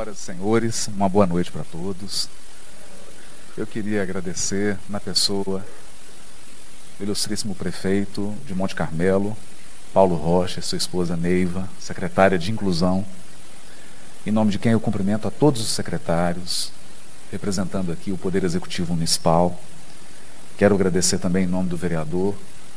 Senhoras e senhores, uma boa noite para todos. Eu queria agradecer na pessoa do ilustríssimo prefeito de Monte Carmelo, Paulo Rocha, sua esposa Neiva, secretária de Inclusão, em nome de quem eu cumprimento a todos os secretários, representando aqui o Poder Executivo Municipal. Quero agradecer também em nome do vereador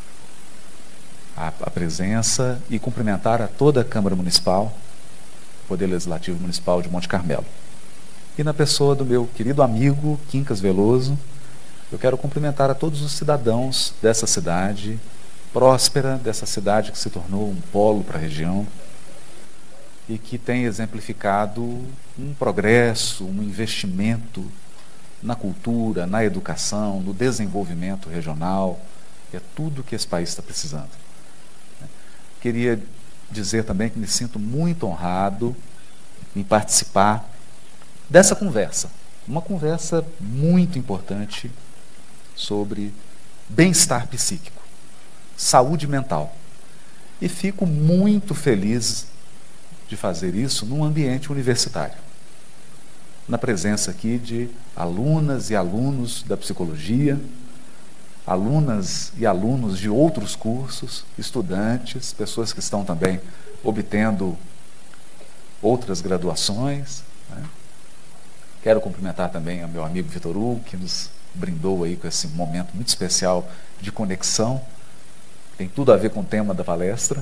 a presença e cumprimentar a toda a Câmara Municipal, Poder Legislativo Municipal de Monte Carmelo. E na pessoa do meu querido amigo Quincas Veloso, eu quero cumprimentar a todos os cidadãos dessa cidade próspera, dessa cidade que se tornou um polo para a região e que tem exemplificado um progresso, um investimento na cultura, na educação, no desenvolvimento regional, que é tudo que esse país está precisando. Queria dizer também que me sinto muito honrado em participar dessa conversa, uma conversa muito importante sobre bem-estar psíquico, saúde mental. E fico muito feliz de fazer isso num ambiente universitário, na presença aqui de alunas e alunos da psicologia, alunas e alunos de outros cursos, estudantes, pessoas que estão também obtendo outras graduações, né? Quero cumprimentar também o meu amigo Vitor Hugo, que nos brindou aí com esse momento muito especial de conexão, tem tudo a ver com o tema da palestra.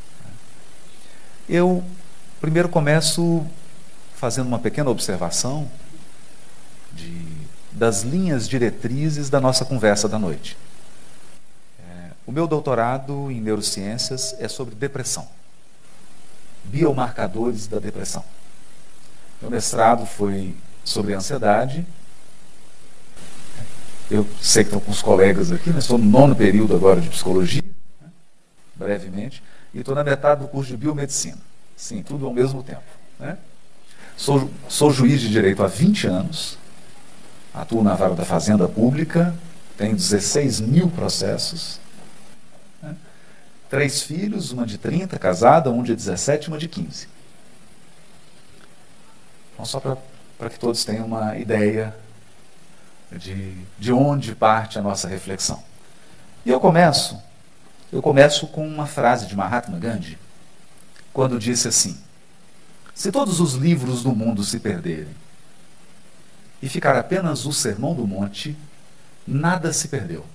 Eu primeiro começo fazendo uma pequena observação das linhas diretrizes da nossa conversa da noite. O meu doutorado em neurociências é sobre depressão, biomarcadores da depressão. Meu mestrado foi sobre ansiedade. Eu sei que estão com os colegas aqui, mas estou no 9º período agora de psicologia, né, brevemente, e estou na metade do curso de biomedicina. Sim, tudo ao mesmo tempo, né? Sou juiz de direito há 20 anos, atuo na vara da Fazenda Pública, tenho 16 mil processos, né? 3 filhos, uma de 30, casada, um de 17 e uma de 15. Então, só para que todos tenham uma ideia de onde parte a nossa reflexão. E eu começo com uma frase de Mahatma Gandhi, quando disse assim: se todos os livros do mundo se perderem e ficar apenas o Sermão do Monte, nada se perdeu.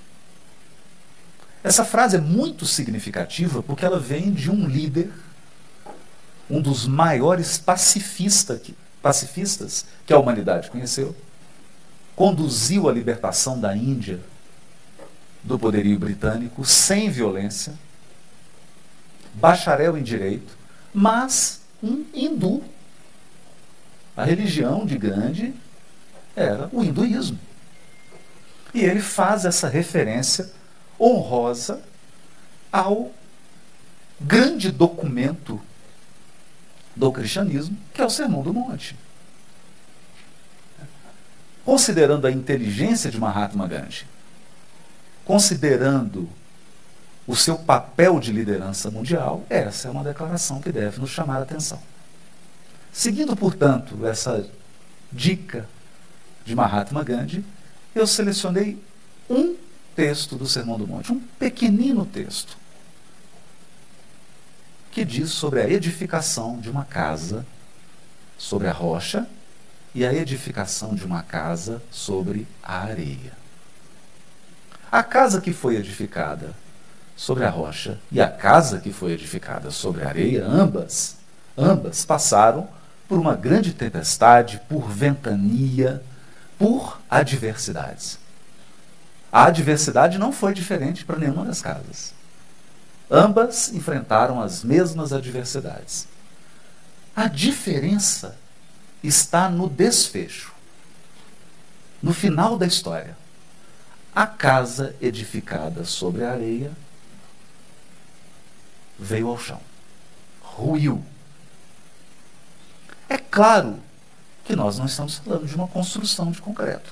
Essa frase é muito significativa porque ela vem de um líder, um dos maiores pacifistas que a humanidade conheceu, conduziu a libertação da Índia do poderio britânico sem violência, bacharel em direito, mas um hindu. A religião de Gandhi era o hinduísmo. E ele faz essa referência honrosa ao grande documento do cristianismo, que é o Sermão do Monte. Considerando a inteligência de Mahatma Gandhi, considerando o seu papel de liderança mundial, essa é uma declaração que deve nos chamar a atenção. Seguindo, portanto, essa dica de Mahatma Gandhi, eu selecionei um texto do Sermão do Monte, um pequenino texto, que diz sobre a edificação de uma casa sobre a rocha e a edificação de uma casa sobre a areia. A casa que foi edificada sobre a rocha e a casa que foi edificada sobre a areia, ambas passaram por uma grande tempestade, por ventania, por adversidades. A adversidade não foi diferente para nenhuma das casas. Ambas enfrentaram as mesmas adversidades. A diferença está no desfecho, no final da história. A casa edificada sobre a areia veio ao chão, ruiu. É claro que nós não estamos falando de uma construção de concreto.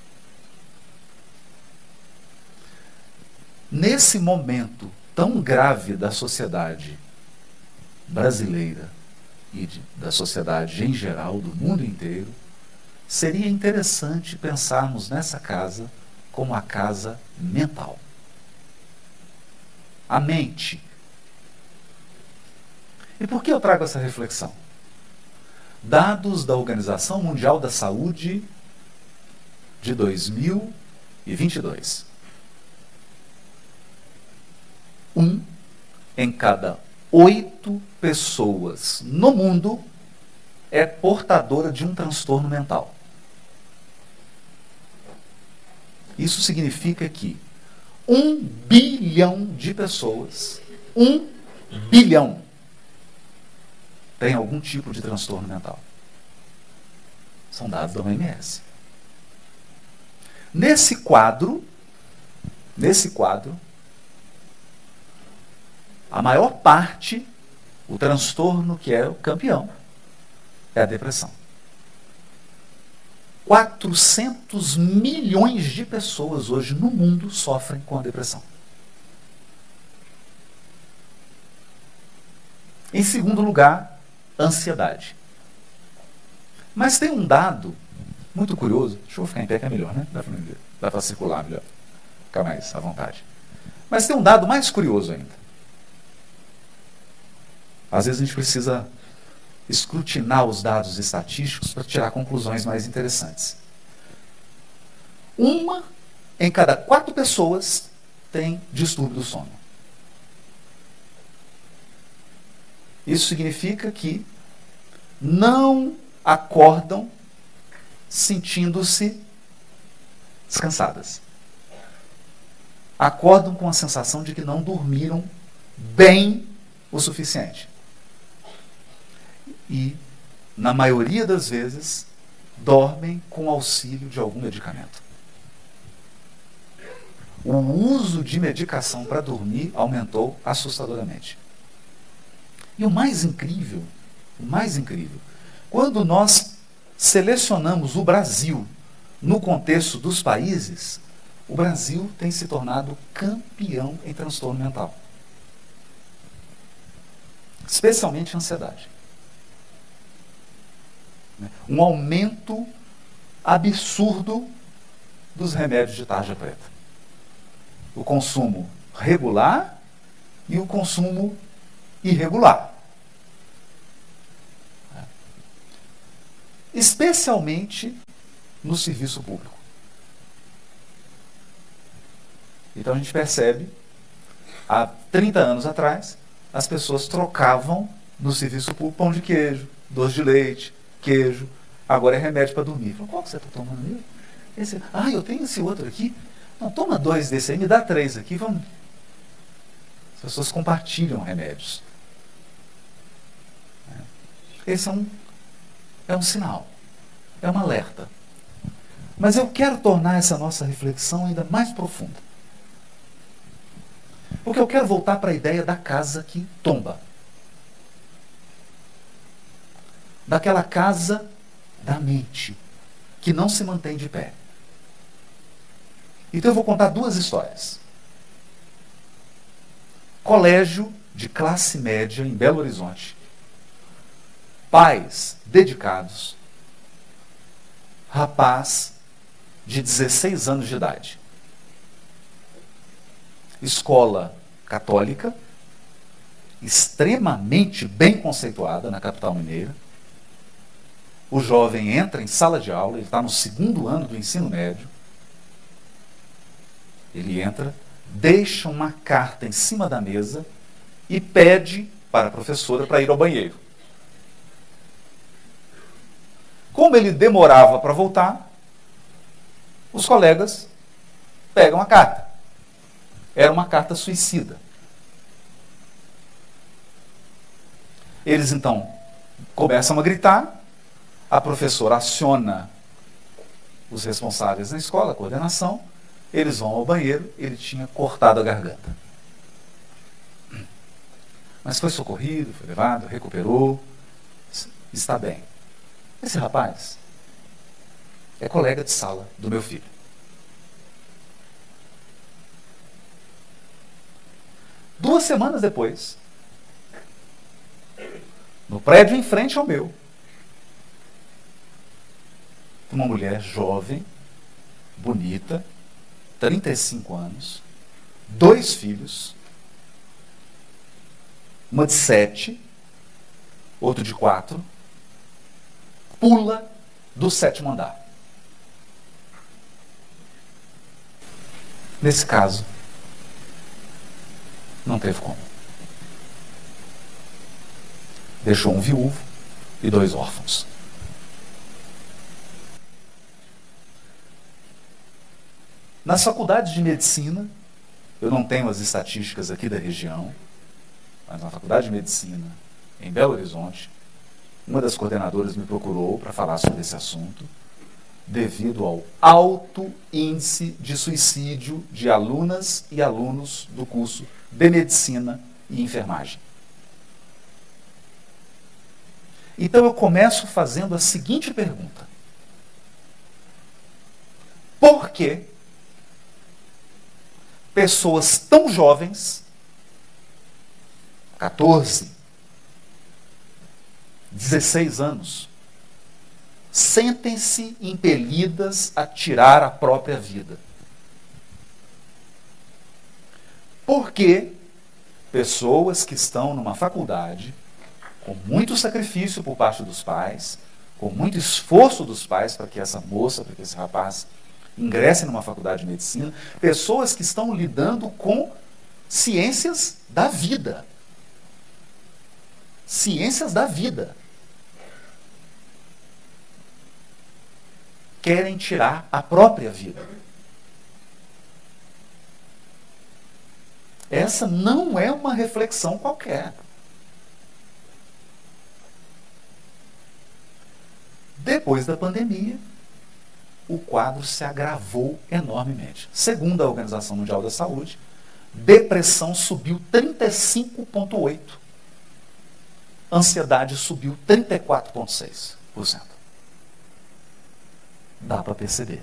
Nesse momento tão grave da sociedade brasileira, e da sociedade em geral, do mundo inteiro, seria interessante pensarmos nessa casa como a casa mental. A mente. E por que eu trago essa reflexão? Dados da Organização Mundial da Saúde de 2022. 1 em cada 8 pessoas no mundo é portadora de um transtorno mental. Isso significa que 1 bilhão de pessoas, 1 bilhão, tem algum tipo de transtorno mental. São dados da OMS. Nesse quadro, a maior parte, o transtorno que é o campeão, é a depressão. 400 milhões de pessoas hoje no mundo sofrem com a depressão. Em segundo lugar, ansiedade. Mas tem um dado muito curioso. Deixa eu ficar em pé que é melhor, né? Dá para circular melhor. Ficar mais à vontade. Mas tem um dado mais curioso ainda. Às vezes a gente precisa escrutinar os dados estatísticos para tirar conclusões mais interessantes. 1 em cada 4 pessoas tem distúrbio do sono. Isso significa que não acordam sentindo-se descansadas. Acordam com a sensação de que não dormiram bem o suficiente. E, na maioria das vezes, dormem com auxílio de algum medicamento. O uso de medicação para dormir aumentou assustadoramente. E o mais incrível, quando nós selecionamos o Brasil no contexto dos países, o Brasil tem se tornado campeão em transtorno mental. Especialmente ansiedade. Um aumento absurdo dos remédios de tarja preta. O consumo regular e o consumo irregular. Especialmente no serviço público. Então a gente percebe, há 30 anos atrás, as pessoas trocavam no serviço público pão de queijo, doce de leite, queijo, agora é remédio para dormir. Falo, qual que você está tomando mesmo? Esse, eu tenho esse outro aqui. Não, toma 2 desse aí, me dá 3 aqui, vamos. As pessoas compartilham remédios. Esse é um sinal, é um alerta. Mas eu quero tornar essa nossa reflexão ainda mais profunda. Porque eu quero voltar para a ideia da casa que tomba. Daquela casa da mente, que não se mantém de pé. Então eu vou contar 2 histórias. Colégio de classe média em Belo Horizonte. Pais dedicados. Rapaz de 16 anos de idade. Escola católica, extremamente bem conceituada na capital mineira. O jovem entra em sala de aula, ele está no 2º ano do ensino médio. Ele entra, deixa uma carta em cima da mesa e pede para a professora para ir ao banheiro. Como ele demorava para voltar, os colegas pegam a carta. Era uma carta suicida. Eles então começam a gritar. A professora aciona os responsáveis na escola, a coordenação. Eles vão ao banheiro, ele tinha cortado a garganta. Mas foi socorrido, foi levado, recuperou, está bem. Esse rapaz é colega de sala do meu filho. Duas semanas depois, no prédio em frente ao meu, uma mulher jovem, bonita, 35 anos, 2 filhos, uma de 7, outro de 4, pula do 7º andar. Nesse caso, não teve como. Deixou um viúvo e 2 órfãos. Nas faculdades de medicina, eu não tenho as estatísticas aqui da região, mas na faculdade de medicina, em Belo Horizonte, uma das coordenadoras me procurou para falar sobre esse assunto, devido ao alto índice de suicídio de alunas e alunos do curso de medicina e enfermagem. Então eu começo fazendo a seguinte pergunta: por que pessoas tão jovens, 14, 16 anos, sentem-se impelidas a tirar a própria vida? Por que pessoas que estão numa faculdade, com muito sacrifício por parte dos pais, com muito esforço dos pais para que essa moça, para que esse rapaz ingresse numa faculdade de medicina, pessoas que estão lidando com ciências da vida. Ciências da vida. Querem tirar a própria vida. Essa não é uma reflexão qualquer. Depois da pandemia, o quadro se agravou enormemente. Segundo a Organização Mundial da Saúde, depressão subiu 35,8%. Ansiedade subiu 34,6%. Dá para perceber.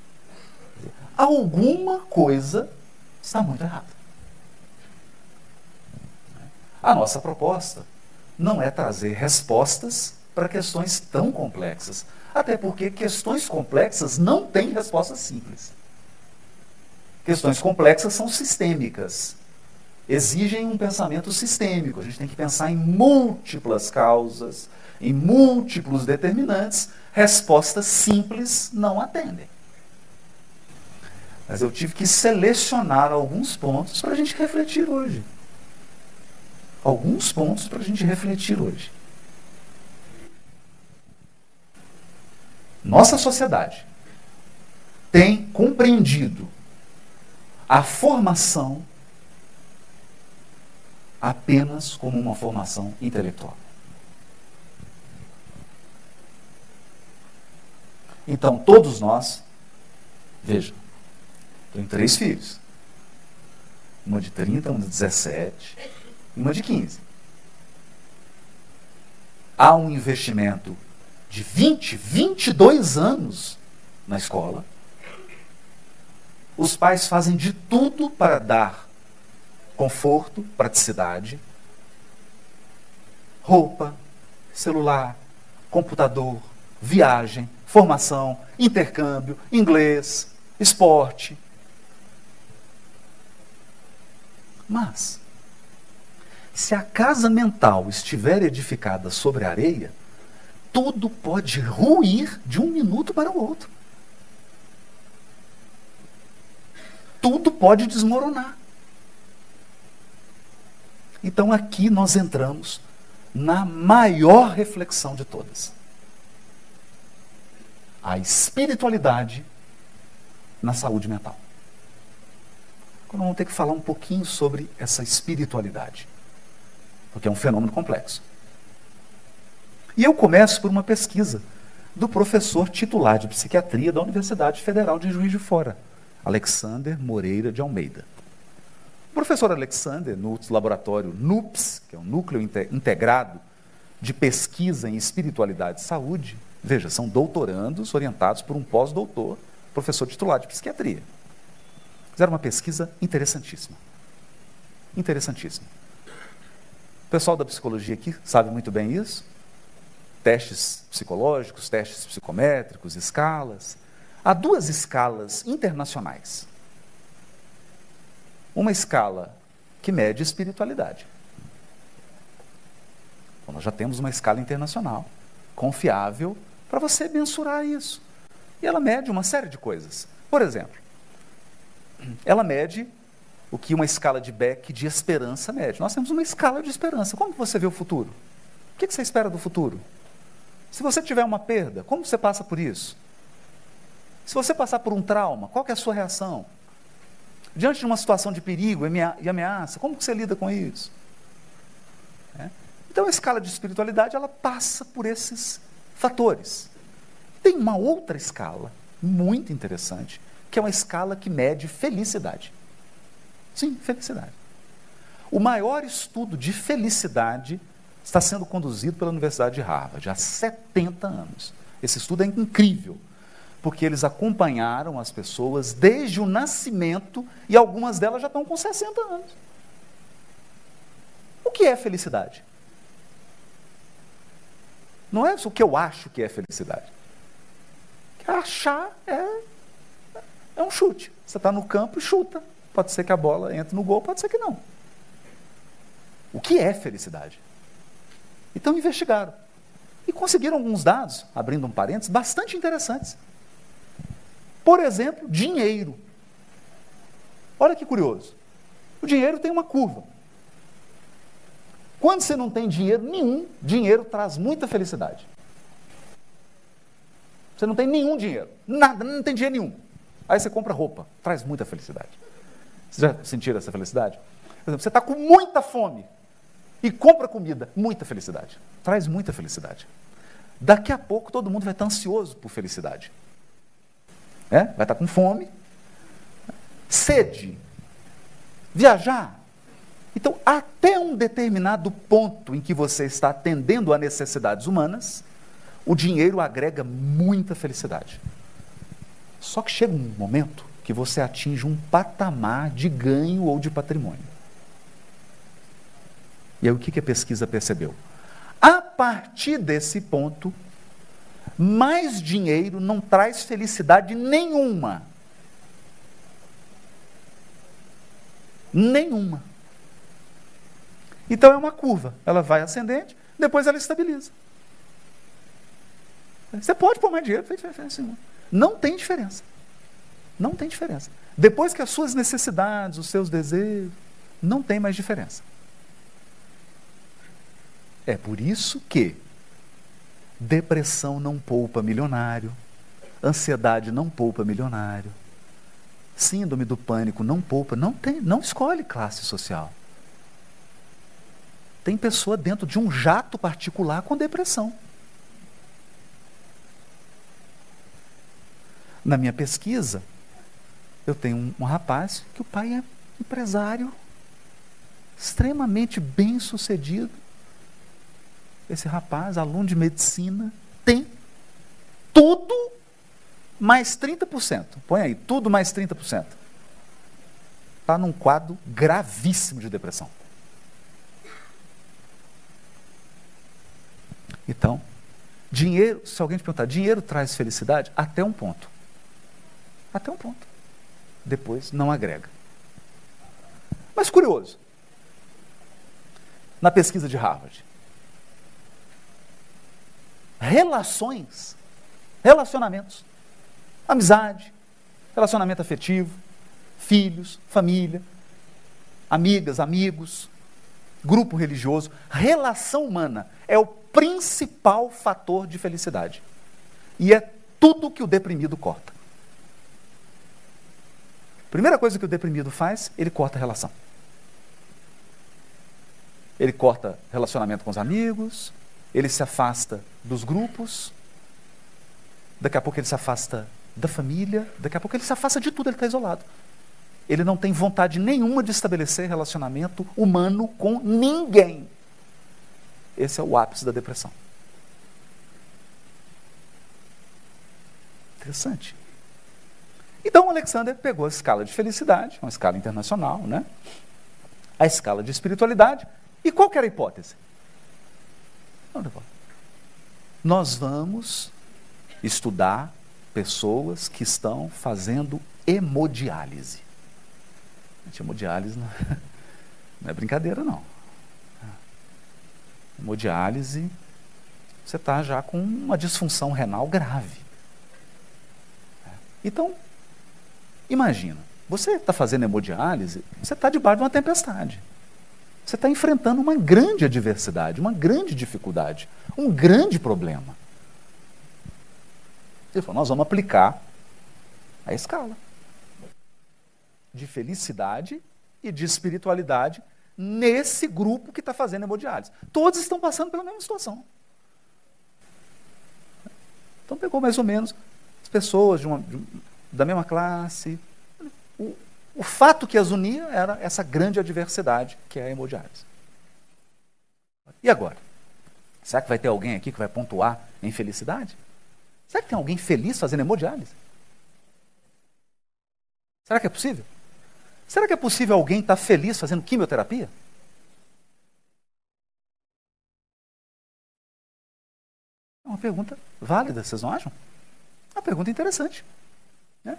Alguma coisa está muito errada. A nossa proposta não é trazer respostas para questões tão complexas. Até porque questões complexas não têm resposta simples. Questões complexas são sistêmicas. Exigem um pensamento sistêmico. A gente tem que pensar em múltiplas causas, em múltiplos determinantes. Respostas simples não atendem. Mas eu tive que selecionar alguns pontos para a gente refletir hoje. Alguns pontos para a gente refletir hoje. Nossa sociedade tem compreendido a formação apenas como uma formação intelectual. Então, todos nós, vejam, tenho 3 filhos. Uma de 30, uma de 17 e uma de 15. Há um investimento de 20, 22 anos na escola. Os pais fazem de tudo para dar conforto, praticidade, roupa, celular, computador, viagem, formação, intercâmbio, inglês, esporte. Mas, se a casa mental estiver edificada sobre areia, tudo pode ruir de um minuto para o outro. Tudo pode desmoronar. Então aqui nós entramos na maior reflexão de todas. A espiritualidade na saúde mental. Agora vamos ter que falar um pouquinho sobre essa espiritualidade, porque é um fenômeno complexo. E eu começo por uma pesquisa do professor titular de psiquiatria da Universidade Federal de Juiz de Fora, Alexander Moreira de Almeida. O professor Alexander, no laboratório NUPS, que é um Núcleo Integrado de Pesquisa em Espiritualidade e Saúde, veja, são doutorandos orientados por um pós-doutor, professor titular de psiquiatria. Fizeram uma pesquisa interessantíssima. Interessantíssima. pessoal da psicologia aqui sabe muito bem isso. Testes psicológicos, testes psicométricos, escalas. Há duas escalas internacionais. Uma escala que mede espiritualidade. Então, nós já temos uma escala internacional, confiável, para você mensurar isso. E ela mede uma série de coisas. Por exemplo, ela mede o que uma escala de Beck de esperança mede. Nós temos uma escala de esperança. Como você vê o futuro? O que você espera do futuro? Se você tiver uma perda, como você passa por isso? Se você passar por um trauma, qual que é a sua reação? Diante de uma situação de perigo e ameaça, como que você lida com isso? Então a escala de espiritualidade, ela passa por esses fatores. Tem uma outra escala, muito interessante, que é uma escala que mede felicidade. Sim, felicidade. O maior estudo de felicidade está sendo conduzido pela Universidade de Harvard há 70 anos. Esse estudo é incrível, porque eles acompanharam as pessoas desde o nascimento e algumas delas já estão com 60 anos. O que é felicidade? Não é o que eu acho que é felicidade. Achar é um chute. Você está no campo e chuta. Pode ser que a bola entre no gol, pode ser que não. O que é felicidade? Então investigaram. E conseguiram alguns dados, abrindo um parênteses, bastante interessantes. Por exemplo, dinheiro. Olha que curioso. O dinheiro tem uma curva. Quando você não tem dinheiro nenhum, dinheiro traz muita felicidade. Você não tem nenhum dinheiro, nada, não tem dinheiro nenhum. Aí você compra roupa, traz muita felicidade. Vocês já sentiram essa felicidade? Por exemplo, você está com muita fome e compra comida, muita felicidade. Traz muita felicidade. Daqui a pouco todo mundo vai estar ansioso por felicidade. Vai estar com fome, sede, viajar. Então, até um determinado ponto em que você está atendendo a necessidades humanas, o dinheiro agrega muita felicidade. Só que chega um momento que você atinge um patamar de ganho ou de patrimônio. E aí o que a pesquisa percebeu? A partir desse ponto, mais dinheiro não traz felicidade nenhuma. Nenhuma. Então é uma curva, ela vai ascendente, depois ela estabiliza. Você pode pôr mais dinheiro, não tem diferença. Não tem diferença. Depois que as suas necessidades, os seus desejos, não tem mais diferença. É por isso que depressão não poupa milionário, ansiedade não poupa milionário, síndrome do pânico não poupa, não escolhe classe social. Tem pessoa dentro de um jato particular com depressão. Na minha pesquisa, eu tenho um rapaz que o pai é empresário, extremamente bem sucedido. Esse rapaz, aluno de medicina, tem tudo mais 30%. Põe aí, tudo mais 30%. Está num quadro gravíssimo de depressão. Então, dinheiro, se alguém te perguntar, dinheiro traz felicidade? Até um ponto. Até um ponto. Depois não agrega. Mas curioso, na pesquisa de Harvard, relacionamentos, amizade, relacionamento afetivo, filhos, família, amigas, amigos, grupo religioso, relação humana é o principal fator de felicidade. E é tudo que o deprimido corta. Primeira coisa que o deprimido faz, ele corta a relação. Ele corta relacionamento com os amigos, ele se afasta dos grupos, daqui a pouco ele se afasta da família, daqui a pouco ele se afasta de tudo, ele está isolado. Ele não tem vontade nenhuma de estabelecer relacionamento humano com ninguém. Esse é o ápice da depressão. Interessante. Então, o Alexander pegou a escala de felicidade, uma escala internacional, né? A escala de espiritualidade, E qual que era a hipótese? Nós vamos estudar pessoas que estão fazendo hemodiálise. Gente, hemodiálise não é brincadeira, não. Hemodiálise, você está já com uma disfunção renal grave. Então, imagina, você está fazendo hemodiálise, você está debaixo de uma tempestade. Você está enfrentando uma grande adversidade, uma grande dificuldade, um grande problema. Ele falou, nós vamos aplicar a escala de felicidade e de espiritualidade nesse grupo que está fazendo hemodiálise. Todos estão passando pela mesma situação. Então pegou mais ou menos as pessoas da mesma classe. O fato que as unia era essa grande adversidade que é a hemodiálise. E agora? Será que vai ter alguém aqui que vai pontuar em felicidade? Será que tem alguém feliz fazendo hemodiálise? Será que é possível? Será que é possível alguém estar feliz fazendo quimioterapia? É uma pergunta válida, vocês não acham? É uma pergunta interessante. Né?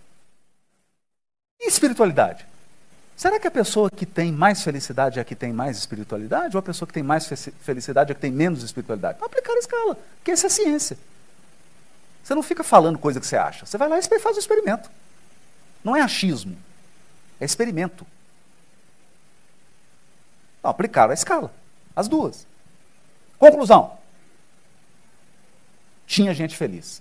E espiritualidade? Será que a pessoa que tem mais felicidade é a que tem mais espiritualidade? Ou a pessoa que tem mais felicidade é a que tem menos espiritualidade? Para aplicar a escala, porque essa é ciência. Você não fica falando coisa que você acha. Você vai lá e faz o experimento. Não é achismo, é experimento. Então, aplicaram a escala, as duas. Conclusão. Tinha gente feliz.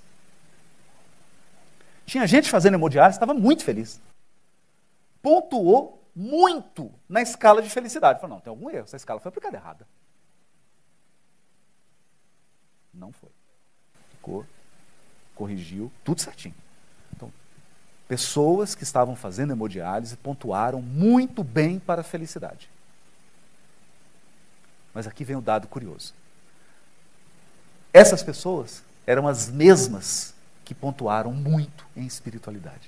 Tinha gente fazendo hemodiálise, estava muito feliz. Pontuou muito na escala de felicidade. Falou, não, tem algum erro, essa escala foi aplicada errada. Não foi. Ficou, corrigiu, tudo certinho. Então, pessoas que estavam fazendo hemodiálise pontuaram muito bem para a felicidade. Mas aqui vem o dado curioso. Essas pessoas eram as mesmas que pontuaram muito em espiritualidade.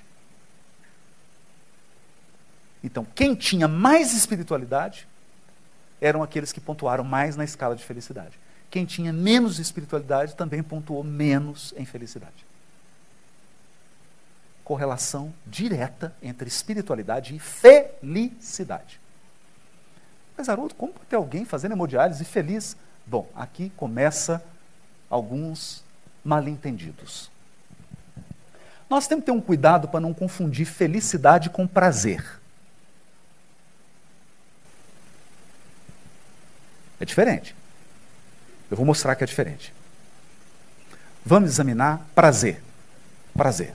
Então, quem tinha mais espiritualidade eram aqueles que pontuaram mais na escala de felicidade. Quem tinha menos espiritualidade também pontuou menos em felicidade. Correlação direta entre espiritualidade e felicidade. Mas, Haroldo, como pode ter alguém fazendo hemodiálise feliz? Bom, aqui começa alguns mal-entendidos. Nós temos que ter um cuidado para não confundir felicidade com prazer. É diferente. Eu vou mostrar que é diferente. Vamos examinar prazer. Prazer.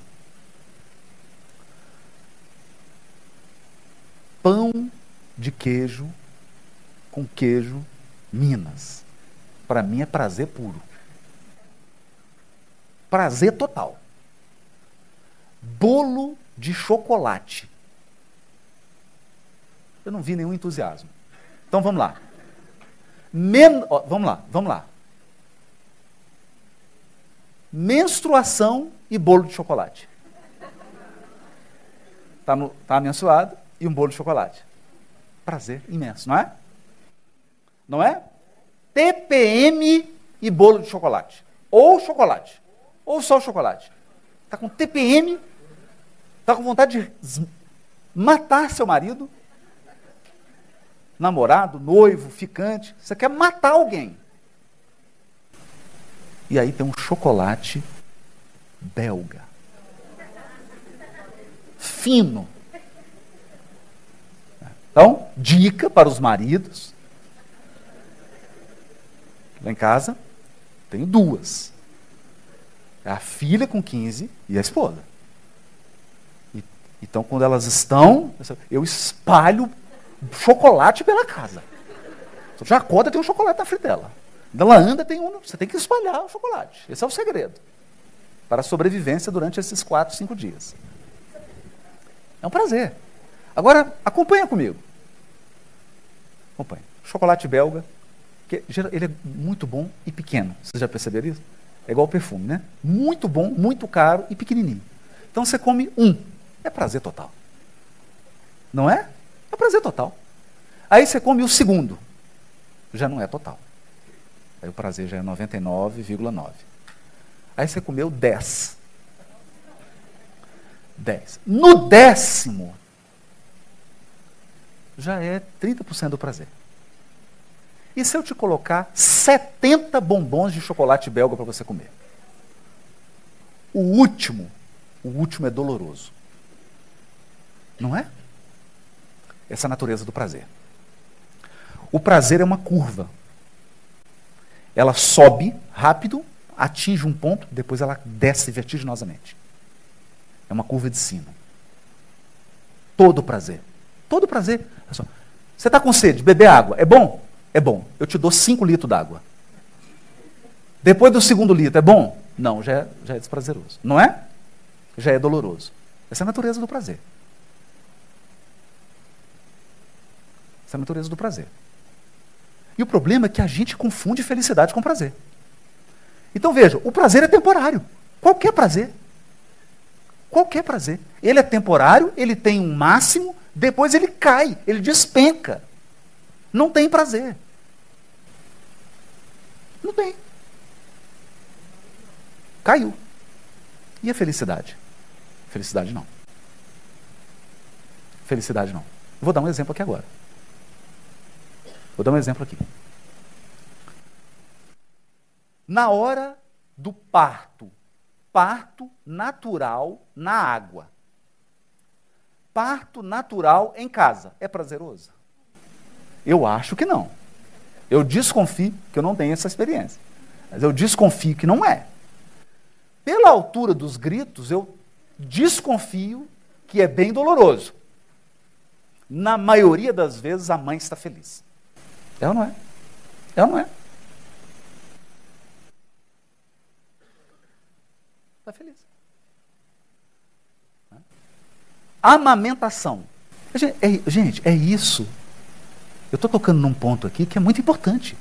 Pão de queijo com queijo Minas. Para mim é prazer puro. Prazer total. Bolo de chocolate. Eu não vi nenhum entusiasmo. Então vamos lá. Vamos lá. Menstruação e bolo de chocolate. Tá abençoado e um bolo de chocolate. Prazer imenso, não é? Não é? TPM e bolo de chocolate. Ou chocolate. Ou só chocolate. Está com TPM, está com vontade de matar seu marido, namorado, noivo, ficante. Você quer matar alguém. E aí tem um chocolate belga. Fino. Então, dica para os maridos. Lá em casa, tenho duas. É a filha com 15 e a esposa. Então, quando elas estão, eu espalho chocolate pela casa. Você já acorda, tem um chocolate na frente dela. Ela anda, tem um. Você tem que espalhar o chocolate. Esse é o segredo. Para a sobrevivência durante esses 4, 5 dias. É um prazer. Agora, acompanha comigo. Acompanha. Chocolate belga, que ele é muito bom e pequeno. Vocês já perceberam isso? É igual perfume, né? Muito bom, muito caro e pequenininho. Então você come um. É prazer total. Não é? É prazer total. Aí você come o segundo. já não é total. Aí o prazer já é 99,9. Aí você comeu 10. 10. No 10º, já é 30% do prazer. E se eu te colocar 70 bombons de chocolate belga para você comer? O último é doloroso. Não é? Essa é a natureza do prazer. O prazer é uma curva. Ela sobe rápido, atinge um ponto, depois ela desce vertiginosamente. É uma curva de sino. Todo prazer. Todo prazer. Você está com sede, beber água. É bom? É bom. Eu te dou 5 litros d'água. Depois do 2º litro, é bom? Não, já é desprazeroso. Não é? Já é doloroso. Essa é a natureza do prazer. Essa é a natureza do prazer. E o problema é que a gente confunde felicidade com prazer. Então veja, o prazer é temporário. Qualquer prazer. Qualquer prazer. Ele é temporário, ele tem um máximo, depois ele cai, ele despenca. Não tem prazer. Não tem. Caiu. E a felicidade? Felicidade não. Felicidade não. Vou dar um exemplo aqui agora. Vou dar um exemplo aqui. Na hora do parto natural na água. Parto natural em casa. É prazeroso? Eu acho que não. Eu desconfio que eu não tenho essa experiência. Mas eu desconfio que não é. Pela altura dos gritos, eu desconfio que é bem doloroso. Na maioria das vezes, a mãe está feliz. É ou não é? É ou não é? Está feliz. Amamentação. Gente, é isso. Eu estou tocando num ponto aqui que é muito importante.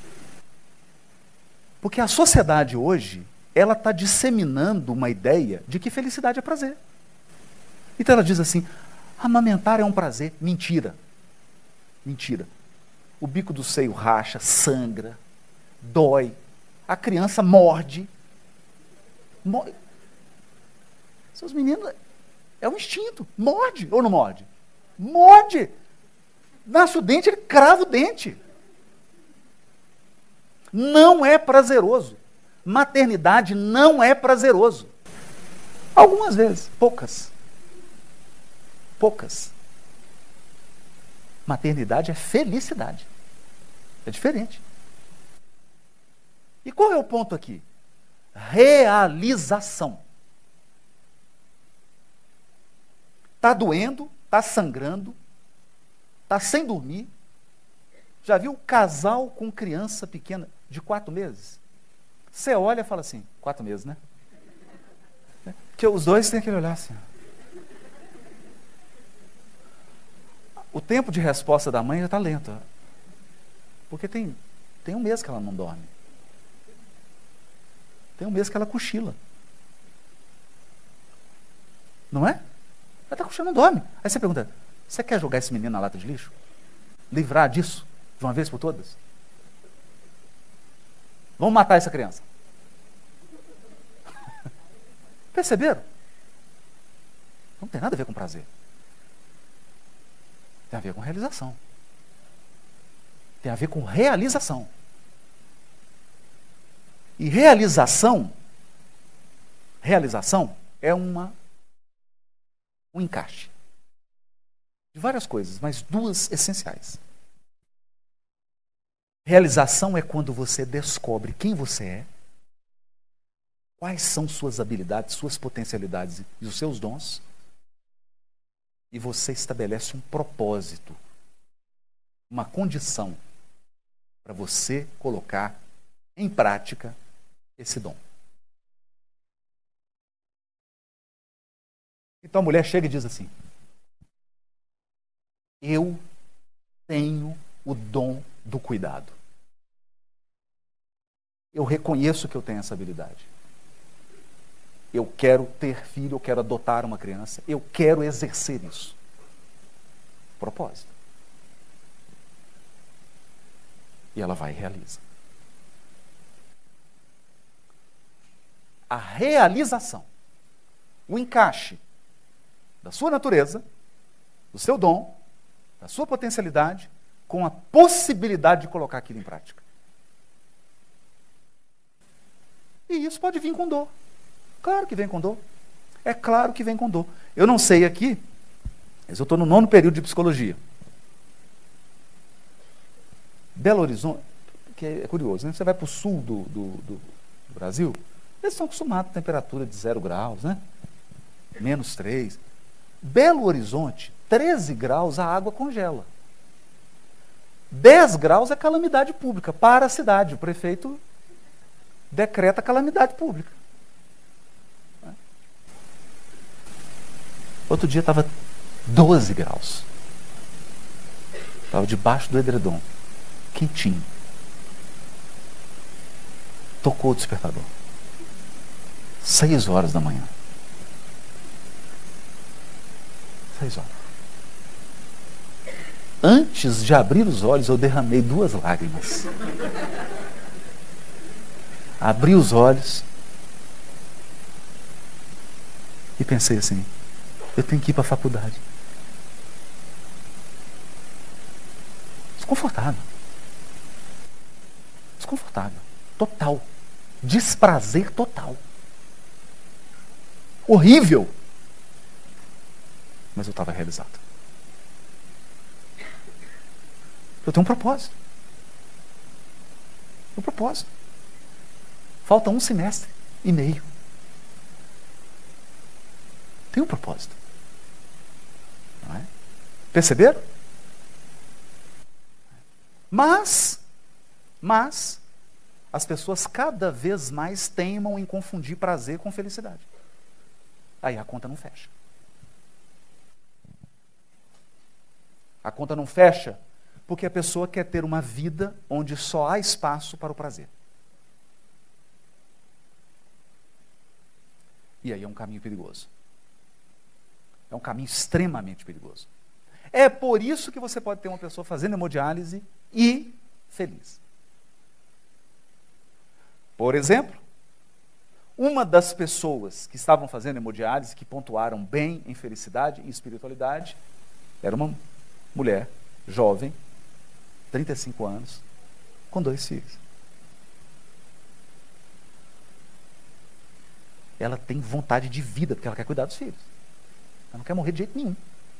Porque a sociedade hoje, ela está disseminando uma ideia de que felicidade é prazer. Então ela diz assim, amamentar é um prazer. Mentira. Mentira. O bico do seio racha, sangra, dói. A criança morde. Seus meninos, é um instinto. Morde ou não morde? Morde. Nasce o dente, ele crava o dente. Não é prazeroso. Maternidade não é prazeroso. Algumas vezes, poucas. Poucas. Maternidade é felicidade. É diferente. E qual é o ponto aqui? Realização. Está doendo, está sangrando, está sem dormir. Já viu casal com criança pequena de 4 meses? Você olha e fala assim, 4 meses, né? Porque os dois têm aquele olhar assim. O tempo de resposta da mãe já está lento. Porque tem 1 mês que ela não dorme. Tem 1 mês que ela cochila. Não é? Ela está cochilando, não dorme. Aí você pergunta, você quer jogar esse menino na lata de lixo? Livrar disso, de uma vez por todas? Vamos matar essa criança. Perceberam? Não tem nada a ver com prazer. Tem a ver com realização. Tem a ver com realização. E realização é um encaixe de várias coisas, mas 2 essenciais. Realização é quando você descobre quem você é, quais são suas habilidades, suas potencialidades e os seus dons, e você estabelece um propósito, uma condição para você colocar em prática esse dom. Então a mulher chega e diz assim, eu tenho o dom do cuidado. Eu reconheço que eu tenho essa habilidade. Eu quero ter filho, eu quero adotar uma criança, eu quero exercer isso. Propósito. E ela vai e realiza. A realização, o encaixe da sua natureza, do seu dom, da sua potencialidade, com a possibilidade de colocar aquilo em prática. E isso pode vir com dor. Claro que vem com dor. É claro que vem com dor. Eu não sei aqui, mas eu estou no 9º período de psicologia. Belo Horizonte, que é curioso, né? Você vai para o sul do Brasil, eles estão acostumados a temperatura de 0 graus, né? -3. Belo Horizonte, 13 graus, a água congela. 10 graus é calamidade pública para a cidade. O prefeito decreta calamidade pública. Outro dia estava 12 graus. Estava debaixo do edredom, quentinho. Tocou o despertador. 6 horas da manhã. 6 horas. Antes de abrir os olhos, eu derramei 2 lágrimas. Abri os olhos e pensei assim, eu tenho que ir para a faculdade. Desconfortável. Desconfortável. Total. Desprazer total. Horrível. Mas eu estava realizado. Eu tenho um propósito. Um propósito. Falta 1 semestre e meio. Tem um propósito. Não é? Perceberam? Mas as pessoas cada vez mais teimam em confundir prazer com felicidade. Aí a conta não fecha. A conta não fecha porque a pessoa quer ter uma vida onde só há espaço para o prazer. E aí é um caminho perigoso. É um caminho extremamente perigoso. É por isso que você pode ter uma pessoa fazendo hemodiálise e feliz. Por exemplo, uma das pessoas que estavam fazendo hemodiálise, que pontuaram bem em felicidade e espiritualidade, era uma mulher jovem, 35 anos, com 2 filhos. Ela tem vontade de vida, porque ela quer cuidar dos filhos. Ela não quer morrer de jeito nenhum.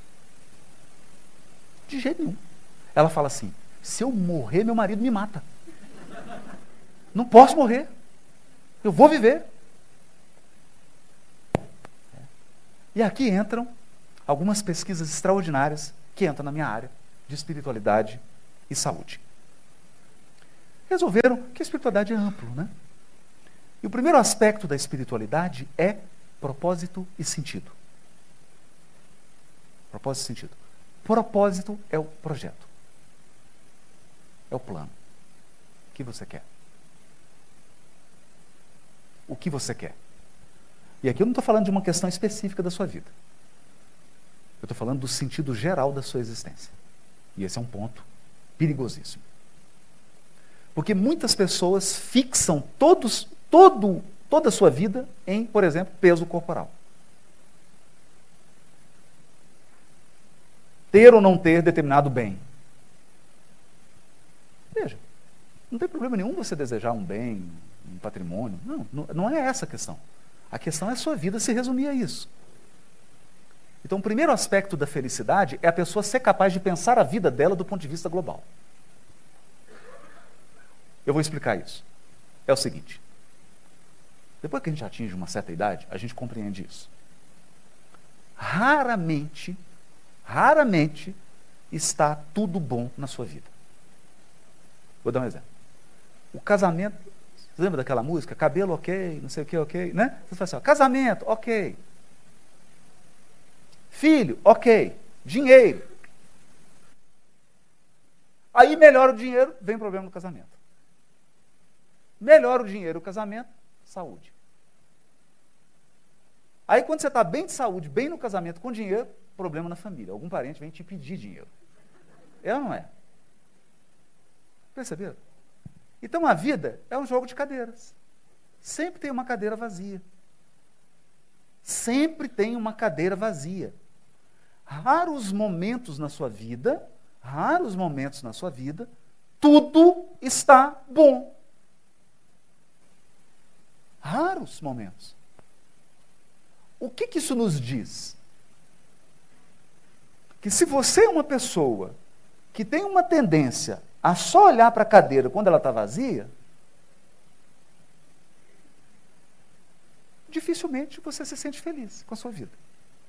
De jeito nenhum. Ela fala assim, se eu morrer, meu marido me mata. Não posso morrer. Eu vou viver. E aqui entram algumas pesquisas extraordinárias que entram na minha área de espiritualidade e saúde. Resolveram que a espiritualidade é amplo, né? E o primeiro aspecto da espiritualidade é propósito e sentido. Propósito e sentido. Propósito é o projeto. É o plano. O que você quer? O que você quer? E aqui eu não estou falando de uma questão específica da sua vida. Eu estou falando do sentido geral da sua existência. E esse é um ponto perigosíssimo. Porque muitas pessoas fixam toda a sua vida em, por exemplo, peso corporal. Ter ou não ter determinado bem. Veja, não tem problema nenhum você desejar um bem, um patrimônio. Não é essa a questão. A questão é a sua vida se resumir a isso. Então, o primeiro aspecto da felicidade é a pessoa ser capaz de pensar a vida dela do ponto de vista global. Eu vou explicar isso. É o seguinte. Depois que a gente atinge uma certa idade, a gente compreende isso. Raramente está tudo bom na sua vida. Vou dar um exemplo. O casamento, você lembra daquela música? Cabelo ok, não sei o que ok, né? Você fala assim, ó, casamento, ok. Filho, ok. Dinheiro. Aí melhora o dinheiro, vem problema no casamento. Melhora o dinheiro, o casamento, saúde. Aí quando você está bem de saúde, bem no casamento, com dinheiro, problema na família. Algum parente vem te pedir dinheiro. É ou não é? Perceberam? Então a vida é um jogo de cadeiras. Sempre tem uma cadeira vazia. Sempre tem uma cadeira vazia. Raros momentos na sua vida, tudo está bom. Raros momentos. O que isso nos diz? Que se você é uma pessoa que tem uma tendência a só olhar para a cadeira quando ela está vazia, dificilmente você se sente feliz com a sua vida.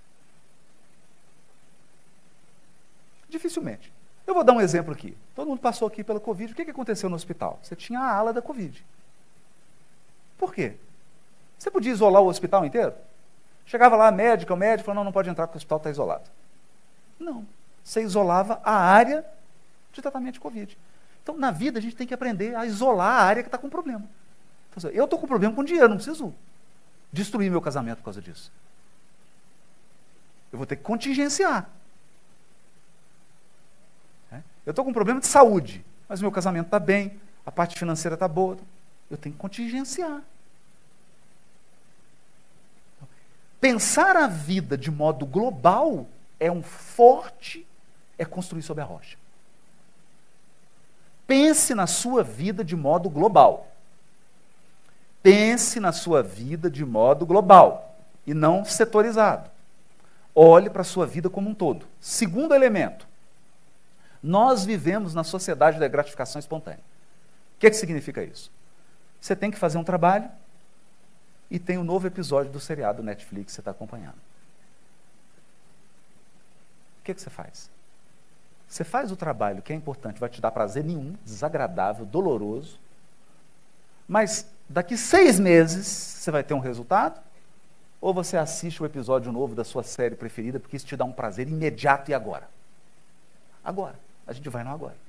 Dificilmente. Eu vou dar um exemplo aqui. Todo mundo passou aqui pela Covid. O que aconteceu no hospital? Você tinha a ala da Covid. Por quê? Você podia isolar o hospital inteiro? Chegava lá o médico falou, não pode entrar porque o hospital está isolado. Não. Você isolava a área de tratamento de Covid. Então, na vida, a gente tem que aprender a isolar a área que está com problema. Então, eu estou com problema com dinheiro, não preciso destruir meu casamento por causa disso. Eu vou ter que contingenciar. Eu estou com um problema de saúde, mas o meu casamento está bem, a parte financeira está boa. Eu tenho que contingenciar. Pensar a vida de modo global é construir sobre a rocha. Pense na sua vida de modo global. Pense na sua vida de modo global e não setorizado. Olhe para a sua vida como um todo. Segundo elemento, nós vivemos na sociedade da gratificação espontânea. O que significa isso? Você tem que fazer um trabalho e tem um novo episódio do seriado Netflix que você está acompanhando. O que você faz? Você faz o trabalho que é importante, vai te dar prazer nenhum, desagradável, doloroso, mas daqui 6 meses você vai ter um resultado, ou você assiste o episódio novo da sua série preferida, porque isso te dá um prazer imediato e agora. Agora. A gente vai no agora.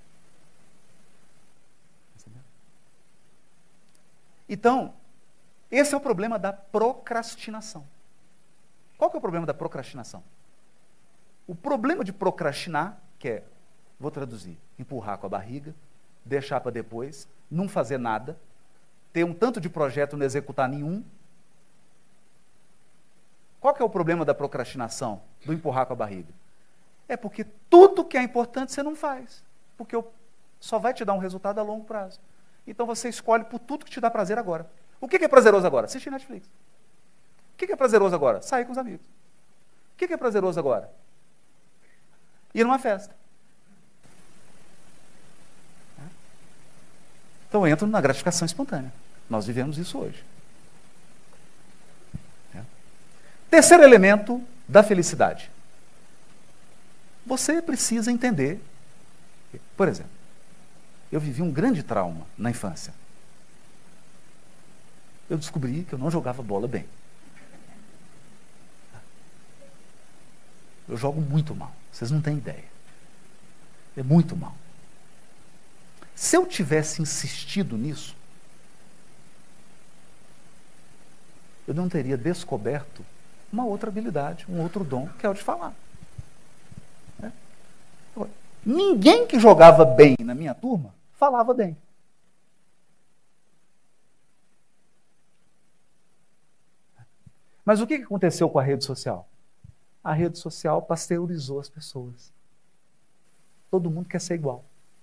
Então, esse é o problema da procrastinação. Qual que é o problema da procrastinação? O problema de procrastinar, que é, vou traduzir, empurrar com a barriga, deixar para depois, não fazer nada, ter um tanto de projeto e não executar nenhum. Qual que é o problema da procrastinação, do empurrar com a barriga? É porque tudo que é importante você não faz, porque só vai te dar um resultado a longo prazo. Então você escolhe por tudo que te dá prazer agora. O que é prazeroso agora? Assistir Netflix. O que é prazeroso agora? Sair com os amigos. O que é prazeroso agora? Ir numa festa. Então eu entro na gratificação espontânea. Nós vivemos isso hoje. Terceiro elemento da felicidade. Você precisa entender. Por exemplo, eu vivi um grande trauma na infância. Eu descobri que eu não jogava bola bem. Eu jogo muito mal. Vocês não têm ideia. É muito mal. Se eu tivesse insistido nisso, eu não teria descoberto uma outra habilidade, um outro dom, que é o de falar. Ninguém que jogava bem na minha turma falava bem. Mas o que aconteceu com a rede social? A rede social pasteurizou as pessoas. Todo mundo quer ser igual.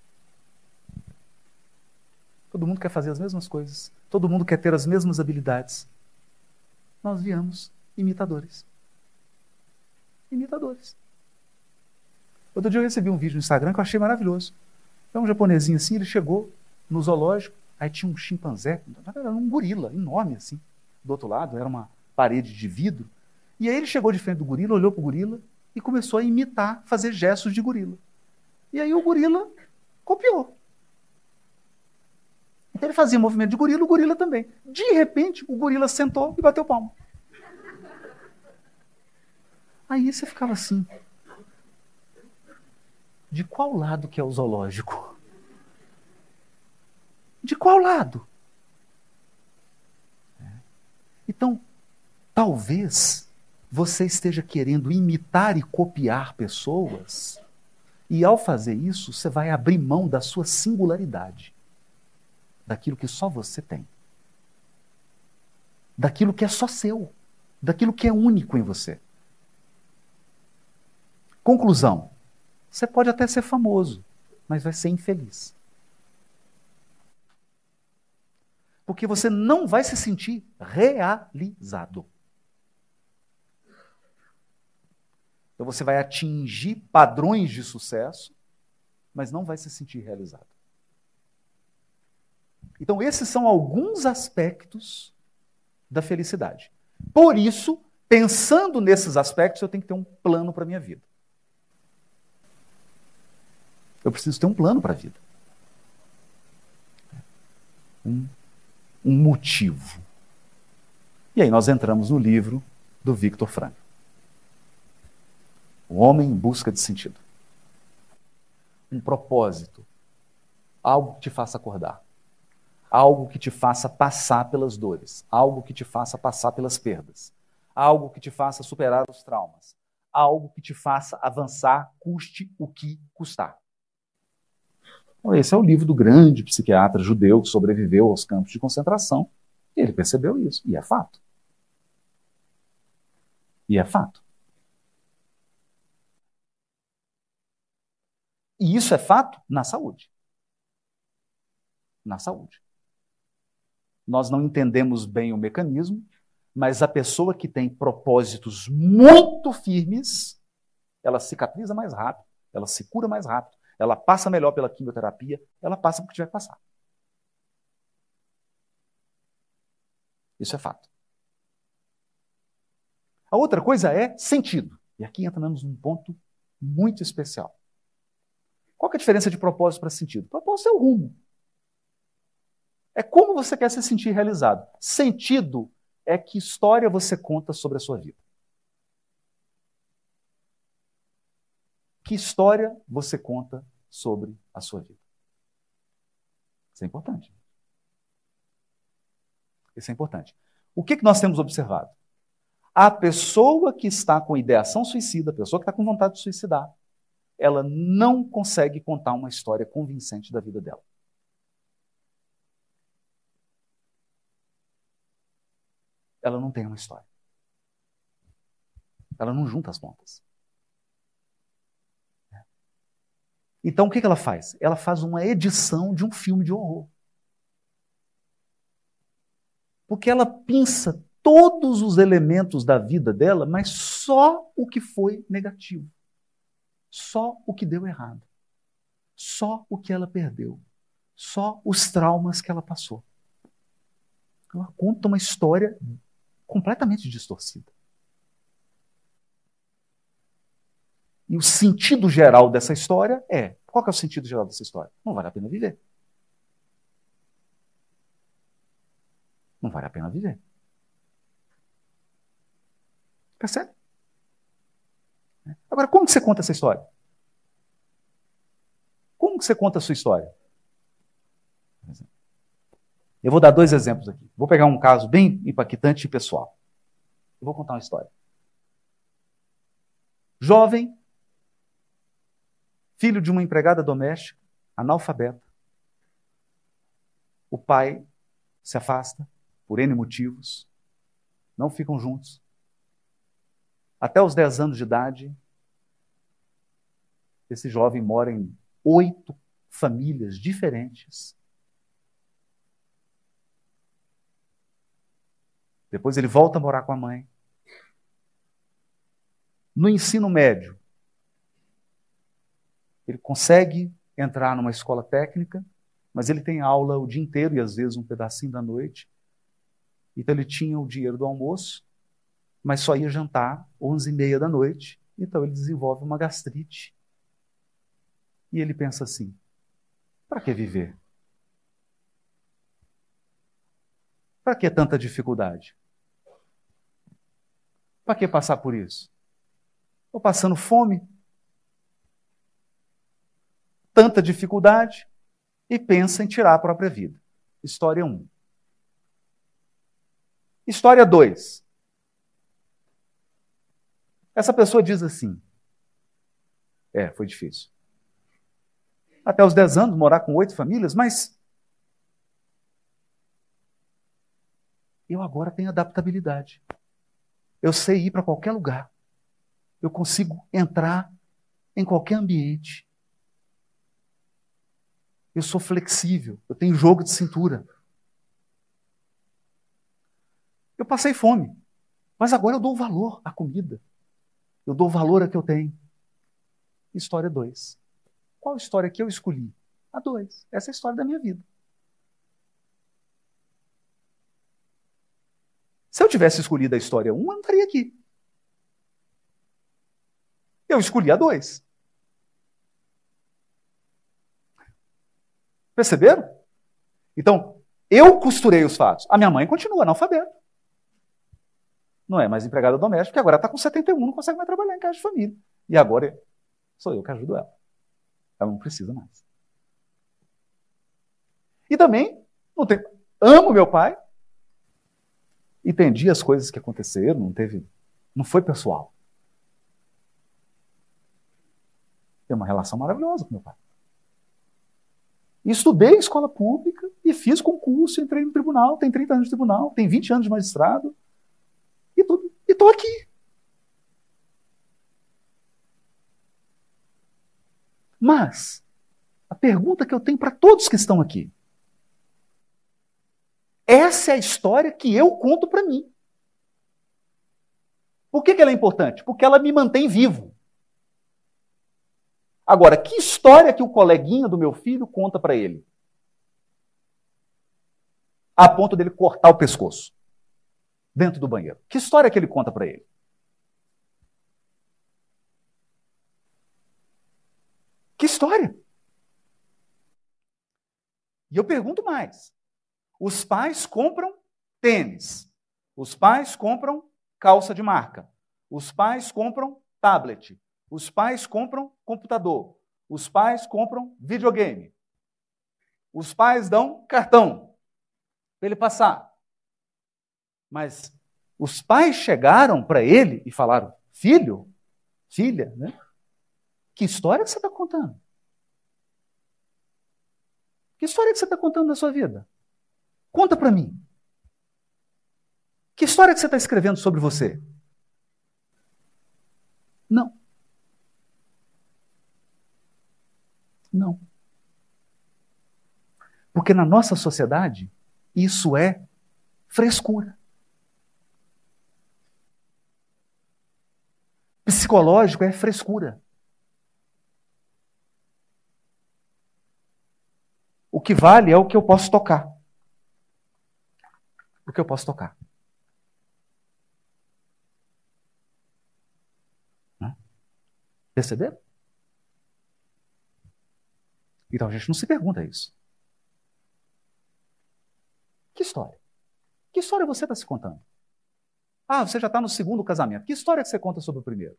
Todo mundo quer fazer as mesmas coisas. Todo mundo quer ter as mesmas habilidades. Nós viramos imitadores. Imitadores. Outro dia eu recebi um vídeo no Instagram que eu achei maravilhoso. É um japonesinho assim, ele chegou no zoológico, aí tinha um chimpanzé, era um gorila, enorme assim. Do outro lado era uma parede de vidro. E aí ele chegou de frente do gorila, olhou para o gorila e começou a imitar, fazer gestos de gorila. E aí o gorila copiou. Então ele fazia movimento de gorila, o gorila também. De repente, o gorila sentou e bateu palma. Aí você ficava assim, de qual lado que é o zoológico? De qual lado? Então, talvez você esteja querendo imitar e copiar pessoas, e ao fazer isso, você vai abrir mão da sua singularidade. daquilo que só você tem. Daquilo que é só seu. Daquilo que é único em você. Conclusão. Você pode até ser famoso, mas vai ser infeliz. Porque você não vai se sentir realizado. Então você vai atingir padrões de sucesso, mas não vai se sentir realizado. Então esses são alguns aspectos da felicidade. Por isso, pensando nesses aspectos, eu tenho que ter um plano para a minha vida. Eu preciso ter um plano para a vida. Um motivo. E aí nós entramos no livro do Viktor Frankl. O homem em busca de sentido. Um propósito. Algo que te faça acordar. Algo que te faça passar pelas dores. Algo que te faça passar pelas perdas. Algo que te faça superar os traumas. Algo que te faça avançar, custe o que custar. Esse é o livro do grande psiquiatra judeu que sobreviveu aos campos de concentração. E ele percebeu isso. E é fato. E é fato. E isso é fato na saúde. Na saúde. Nós não entendemos bem o mecanismo, mas a pessoa que tem propósitos muito firmes, ela cicatriza mais rápido, ela se cura mais rápido, ela passa melhor pela quimioterapia, ela passa porque tiver que passar. Isso é fato. A outra coisa é sentido. E aqui entramos num ponto muito especial. Qual que é a diferença de propósito para sentido? Propósito é o rumo. É como você quer se sentir realizado. Sentido é que história você conta sobre a sua vida. Que história você conta sobre a sua vida? Isso é importante. Isso é importante. O que nós temos observado? A pessoa que está com ideação suicida, a pessoa que está com vontade de suicidar, ela não consegue contar uma história convincente da vida dela. Ela não tem uma história. Ela não junta as pontas. Então, o que ela faz? Ela faz uma edição de um filme de horror. Porque ela pinça todos os elementos da vida dela, mas só o que foi negativo. Só o que deu errado. Só o que ela perdeu. Só os traumas que ela passou. Ela conta uma história completamente distorcida. E o sentido geral dessa história é... Qual que é o sentido geral dessa história? Não vale a pena viver. Não vale a pena viver. Percebe? Agora, como que você conta essa história? Como que você conta a sua história? Eu vou dar 2 exemplos aqui. Vou pegar um caso bem impactante e pessoal. Eu vou contar uma história. Jovem, filho de uma empregada doméstica, analfabeta. O pai se afasta por N motivos. Não ficam juntos. Até os 10 anos de idade, esse jovem mora em 8 famílias diferentes. Depois ele volta a morar com a mãe. No ensino médio, ele consegue entrar numa escola técnica, mas ele tem aula o dia inteiro e às vezes um pedacinho da noite. Então ele tinha o dinheiro do almoço, mas só ia jantar 11h30 da noite. Então ele desenvolve uma gastrite. E ele pensa assim, para que viver? Para que tanta dificuldade? Para que passar por isso? Estou passando fome, tanta dificuldade, e pensa em tirar a própria vida. História 1. História 2. Essa pessoa diz assim, foi difícil. Até os 10 anos, morar com 8 famílias, mas eu agora tenho adaptabilidade. Eu sei ir para qualquer lugar. Eu consigo entrar em qualquer ambiente. Eu sou flexível, eu tenho jogo de cintura. Eu passei fome, mas agora eu dou valor à comida. Eu dou valor a que eu tenho. História 2. Qual história que eu escolhi? A 2. Essa é a história da minha vida. Se eu tivesse escolhido a história 1, eu não estaria aqui. Eu escolhi a 2. Perceberam? Então, eu costurei os fatos. A minha mãe continua analfabeta. Não é mais empregada doméstica, porque agora está com 71, não consegue mais trabalhar em casa de família. E agora sou eu que ajudo ela. Ela não precisa mais. E também, amo meu pai, entendi as coisas que aconteceram, não foi pessoal. Tenho uma relação maravilhosa com meu pai. E estudei em escola pública e fiz concurso, entrei no tribunal, tem 30 anos de tribunal, tem 20 anos de magistrado, e estou aqui. Mas, a pergunta que eu tenho para todos que estão aqui, essa é a história que eu conto para mim. Por que ela é importante? Porque ela me mantém vivo. Agora, que história que o coleguinha do meu filho conta para ele? A ponto dele cortar o pescoço dentro do banheiro. Que história que ele conta para ele? Que história? E eu pergunto mais. Os pais compram tênis. Os pais compram calça de marca. Os pais compram tablet. Os pais compram computador. Os pais compram videogame. Os pais dão cartão para ele passar. Mas os pais chegaram para ele e falaram: filho, filha, né? Que história que você está contando? Que história que você está contando da sua vida? Conta para mim. Que história que você está escrevendo sobre você? Não. Não. Porque na nossa sociedade, isso é frescura. Psicológico é frescura. O que vale é o que eu posso tocar. O que eu posso tocar. Perceberam? Então a gente não se pergunta isso. Que história? Que história você está se contando? Ah, você já está no segundo casamento. Que história que você conta sobre o primeiro?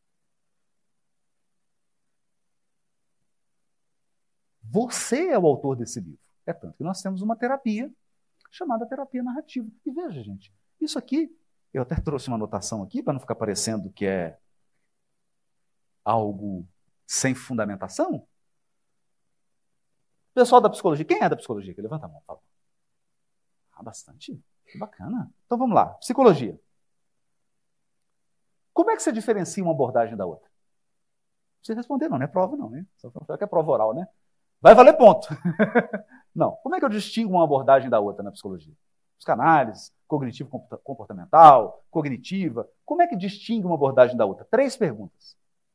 Você é o autor desse livro. É tanto que nós temos uma terapia chamada terapia narrativa. E veja, gente, isso aqui, eu até trouxe uma anotação aqui para não ficar parecendo que é algo sem fundamentação. Pessoal da psicologia, quem é da psicologia? Levanta a mão, por favor. Ah, bastante. Que bacana. Então vamos lá. Psicologia. Como é que você diferencia uma abordagem da outra? Você responder não é prova não, né? Só que é prova oral, né? Vai valer ponto. Não. Como é que eu distingo uma abordagem da outra na psicologia? Psicanálise, cognitivo-comportamental, cognitiva. Como é que distingue uma abordagem da outra? 3 perguntas.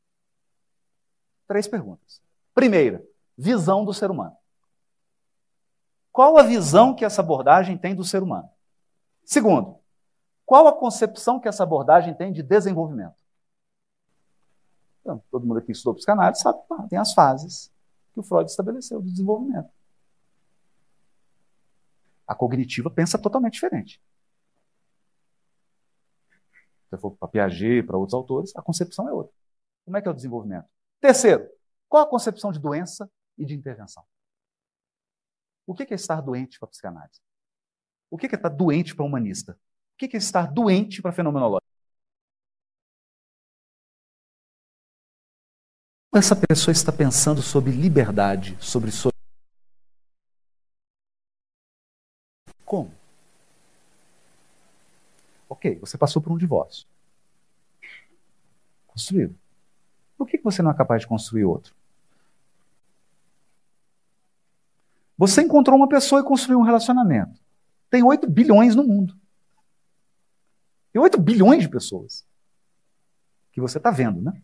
3 perguntas. Primeira, visão do ser humano. Qual a visão que essa abordagem tem do ser humano? Segundo, qual a concepção que essa abordagem tem de desenvolvimento? Então, todo mundo aqui que estudou psicanálise sabe que tem as fases que o Freud estabeleceu do desenvolvimento. A cognitiva pensa totalmente diferente. Se for para Piaget, para outros autores, a concepção é outra. Como é que é o desenvolvimento? Terceiro, qual a concepção de doença e de intervenção? O que é estar doente para a psicanálise? O que é estar doente para o humanista? O que é estar doente para a fenomenológica? Essa pessoa está pensando sobre liberdade, sobre como? Ok, você passou por um divórcio. Construiu. Por que você não é capaz de construir outro? Você encontrou uma pessoa e construiu um relacionamento. Tem 8 bilhões no mundo. Tem 8 bilhões de pessoas que você está vendo, né?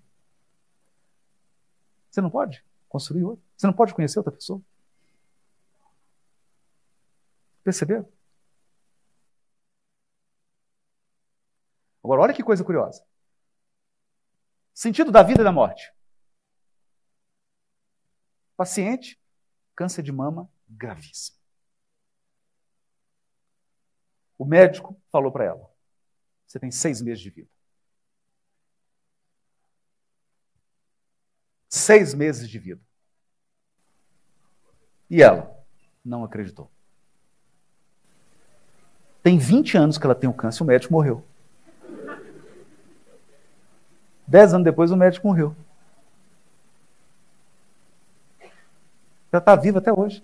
Você não pode construir outro. Você não pode conhecer outra pessoa. Perceberam? Agora, olha que coisa curiosa. Sentido da vida e da morte. Paciente, câncer de mama gravíssimo. O médico falou para ela: você tem 6 meses de vida. 6 meses de vida. E ela não acreditou. Tem 20 anos que ela tem o câncer, o médico morreu. 10 anos depois, o médico morreu. Ela está viva até hoje.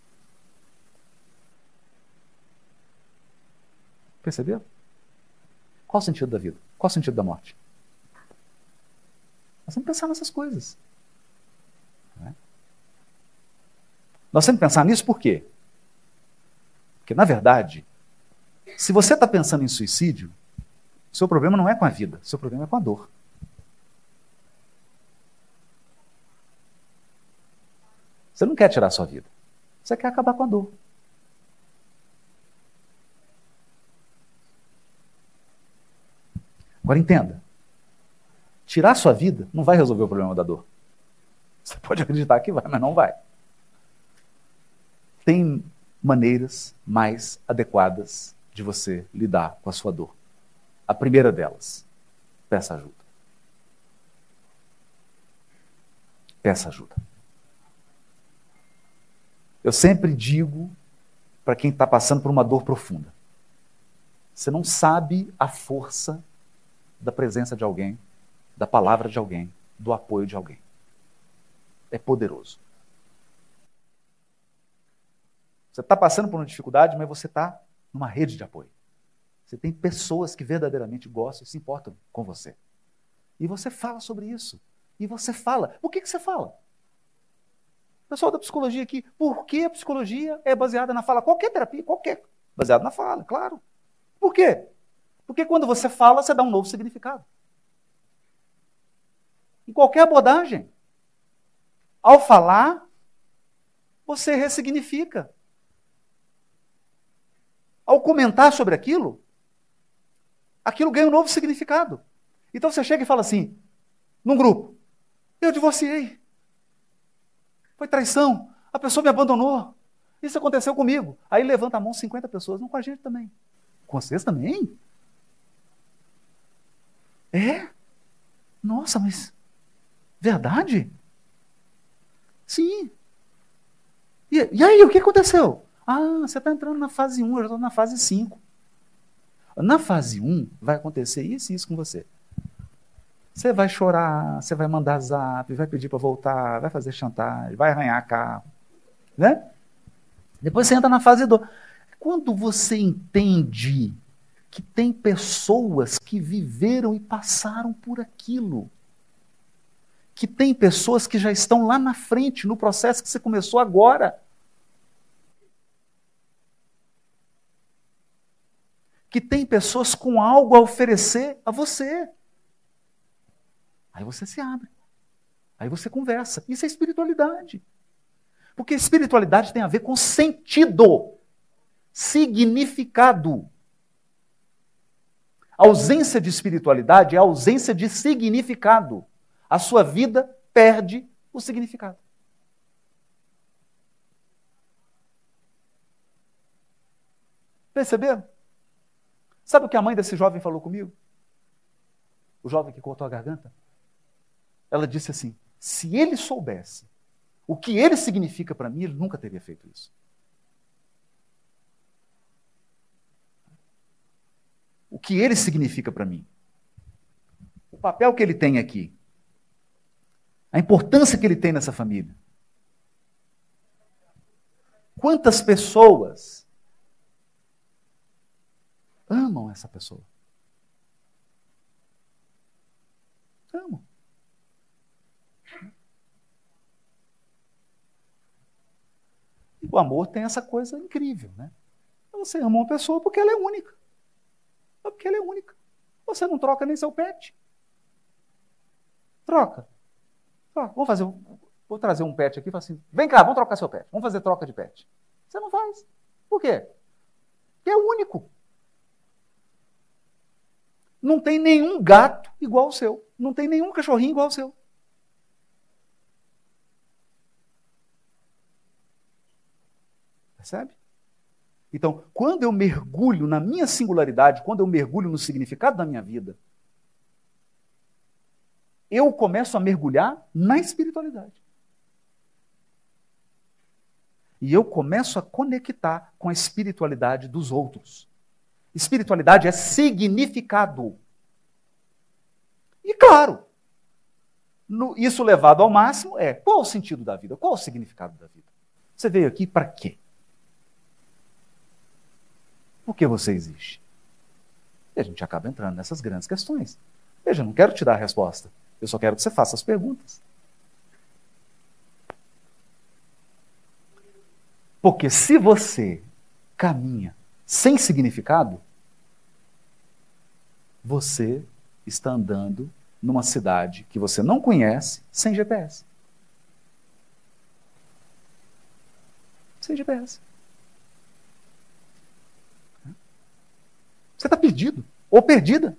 Percebeu? Qual o sentido da vida? Qual o sentido da morte? Nós temos que pensar nessas coisas. Não é? Nós temos que pensar nisso por quê? Porque, na verdade, se você está pensando em suicídio, o seu problema não é com a vida, o seu problema é com a dor. Você não quer tirar a sua vida. Você quer acabar com a dor. Agora entenda. Tirar a sua vida não vai resolver o problema da dor. Você pode acreditar que vai, mas não vai. Tem maneiras mais adequadas de você lidar com a sua dor. A primeira delas, peça ajuda. Peça ajuda. Eu sempre digo para quem está passando por uma dor profunda: você não sabe a força da presença de alguém, da palavra de alguém, do apoio de alguém. É poderoso. Você está passando por uma dificuldade, mas você está numa rede de apoio. Você tem pessoas que verdadeiramente gostam e se importam com você. E você fala sobre isso. E você fala. Por que você fala? Pessoal da psicologia aqui, por que a psicologia é baseada na fala? Qualquer terapia, qualquer, baseada na fala, claro. Por quê? Porque quando você fala, você dá um novo significado. Em qualquer abordagem, ao falar, você ressignifica. Ao comentar sobre aquilo, aquilo ganha um novo significado. Então você chega e fala assim, num grupo: eu divorciei. Foi traição. A pessoa me abandonou. Isso aconteceu comigo. Aí levanta a mão 50 pessoas. Não, com a gente também. Com vocês também? É? Nossa, mas... verdade? Sim. E aí, o que aconteceu? Ah, você está entrando na fase 1, eu já estou na fase 5. Na fase 1, vai acontecer isso e isso com você. Você vai chorar, você vai mandar zap, vai pedir para voltar, vai fazer chantagem, vai arranhar carro. Né? Depois você entra na fase 2. Quando você entende que tem pessoas que viveram e passaram por aquilo, que tem pessoas que já estão lá na frente, no processo que você começou agora, que tem pessoas com algo a oferecer a você. Aí você se abre. Aí você conversa. Isso é espiritualidade. Porque espiritualidade tem a ver com sentido, significado. A ausência de espiritualidade é a ausência de significado. A sua vida perde o significado. Perceberam? Sabe o que a mãe desse jovem falou comigo? O jovem que cortou a garganta? Ela disse assim, se ele soubesse o que ele significa para mim, ele nunca teria feito isso. O que ele significa para mim. O papel que ele tem aqui. A importância que ele tem nessa família. Quantas pessoas amam essa pessoa? o amor tem essa coisa incrível, né? Você ama uma pessoa porque ela é única. É porque ela é única. Você não troca nem seu pet. Troca. Vou trazer um pet aqui e falar assim, vem cá, vamos trocar seu pet. Vamos fazer troca de pet. Você não faz. Por quê? Porque é único. Não tem nenhum gato igual ao seu. Não tem nenhum cachorrinho igual ao seu. Percebe? Então, quando eu mergulho na minha singularidade, quando eu mergulho no significado da minha vida, eu começo a mergulhar na espiritualidade. E eu começo a conectar com a espiritualidade dos outros. Espiritualidade é significado. E claro, isso levado ao máximo qual o sentido da vida? Qual o significado da vida? Você veio aqui para quê? Por que você existe? E a gente acaba entrando nessas grandes questões. Veja, eu não quero te dar a resposta. Eu só quero que você faça as perguntas. Porque se você caminha sem significado, você está andando numa cidade que você não conhece, sem GPS. Sem GPS. Você está perdido ou perdida.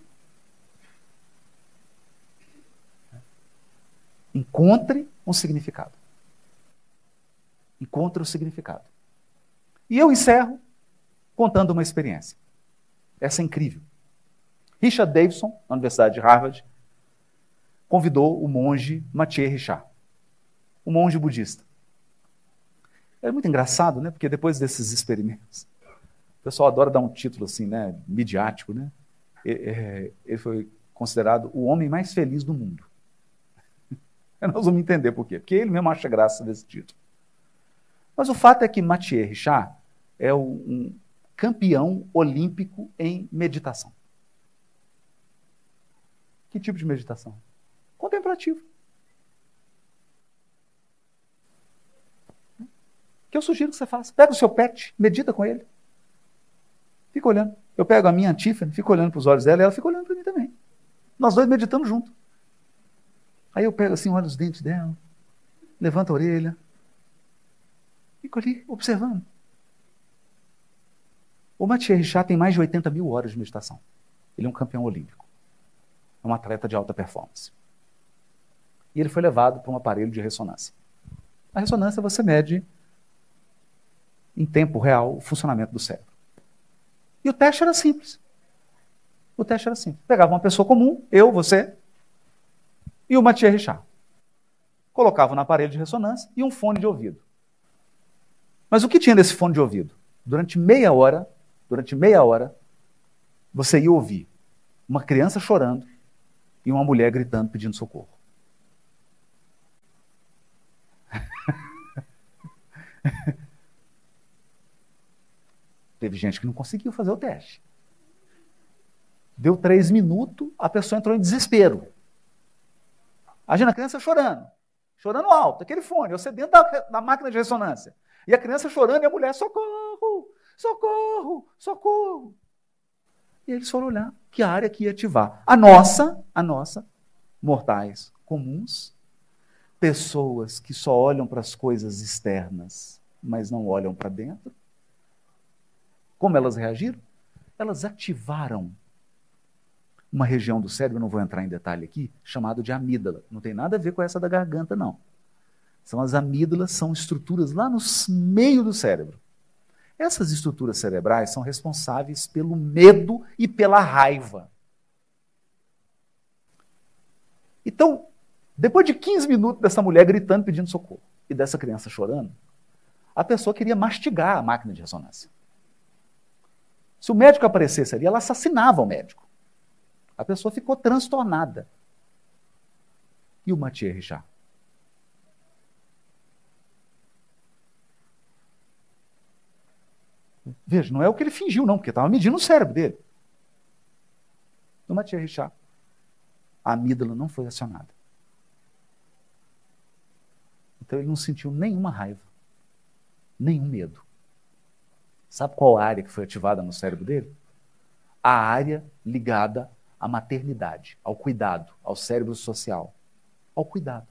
Encontre um significado. Encontre o significado. E eu encerro contando uma experiência. Essa é incrível. Richard Davidson, na Universidade de Harvard, convidou o monge Maciej Richard, um monge budista. É muito engraçado, né? Porque depois desses experimentos, o pessoal adora dar um título assim, né? Midiático, né? Ele foi considerado o homem mais feliz do mundo. Nós vamos entender por quê. Porque ele mesmo acha graça desse título. Mas o fato é que Maciej Richard é um campeão olímpico em meditação. Que tipo de meditação? Contemplativo. Que eu sugiro que você faça. Pega o seu pet, medita com ele. Fica olhando. Eu pego a minha Tiffany, fico olhando para os olhos dela e ela fica olhando para mim também. Nós dois meditamos juntos. Aí eu pego assim, olho os dentes dela, levanto a orelha, fico ali observando. O Maciej Richard tem mais de 80 mil horas de meditação. Ele é um campeão olímpico. É um atleta de alta performance. E ele foi levado para um aparelho de ressonância. A ressonância você mede em tempo real o funcionamento do cérebro. E o teste era simples. O teste era simples. Pegava uma pessoa comum, eu, você, e o Maciej Richard. Colocava no aparelho de ressonância e um fone de ouvido. Mas o que tinha nesse fone de ouvido? Durante meia hora, você ia ouvir uma criança chorando e uma mulher gritando, pedindo socorro. Teve gente que não conseguiu fazer o teste. Deu 3 minutos, a pessoa entrou em desespero. Imagina a criança chorando alto, aquele fone, você dentro da máquina de ressonância. E a criança chorando e a mulher, socorro, socorro, socorro. E eles foram olhar que área que ia ativar. A nossa, mortais comuns, pessoas que só olham para as coisas externas, mas não olham para dentro. Como elas reagiram? Elas ativaram uma região do cérebro, não vou entrar em detalhe aqui, chamada de amígdala. Não tem nada a ver com essa da garganta, não. São as amígdalas, são estruturas lá no meio do cérebro. Essas estruturas cerebrais são responsáveis pelo medo e pela raiva. Então, depois de 15 minutos dessa mulher gritando, pedindo socorro, e dessa criança chorando, a pessoa queria mastigar a máquina de ressonância. Se o médico aparecesse ali, ela assassinava o médico. A pessoa ficou transtornada. E o Maciej Richard? Veja, não é o que ele fingiu, não, porque estava medindo o cérebro dele. No Maciej Richard, a amígdala não foi acionada. Então ele não sentiu nenhuma raiva. Nenhum medo. Sabe qual área que foi ativada no cérebro dele? A área ligada à maternidade, ao cuidado, ao cérebro social, ao cuidado.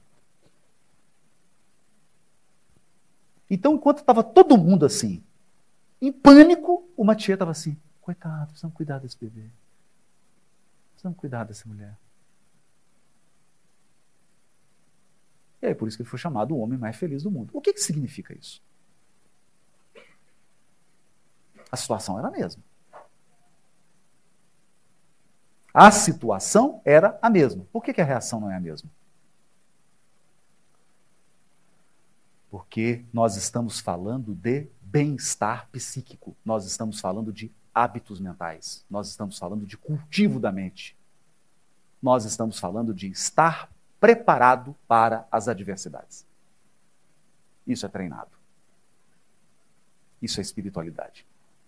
Então, enquanto estava todo mundo assim, em pânico, uma tia estava assim, coitado, precisamos cuidar desse bebê. Precisamos cuidar dessa mulher. E aí, por isso que ele foi chamado o homem mais feliz do mundo. O que significa isso? A situação era a mesma. A situação era a mesma. Por que a reação não é a mesma? Porque nós estamos falando de bem-estar psíquico. Nós estamos falando de hábitos mentais. Nós estamos falando de cultivo da mente. Nós estamos falando de estar preparado para as adversidades. Isso é treinado. Isso é espiritualidade.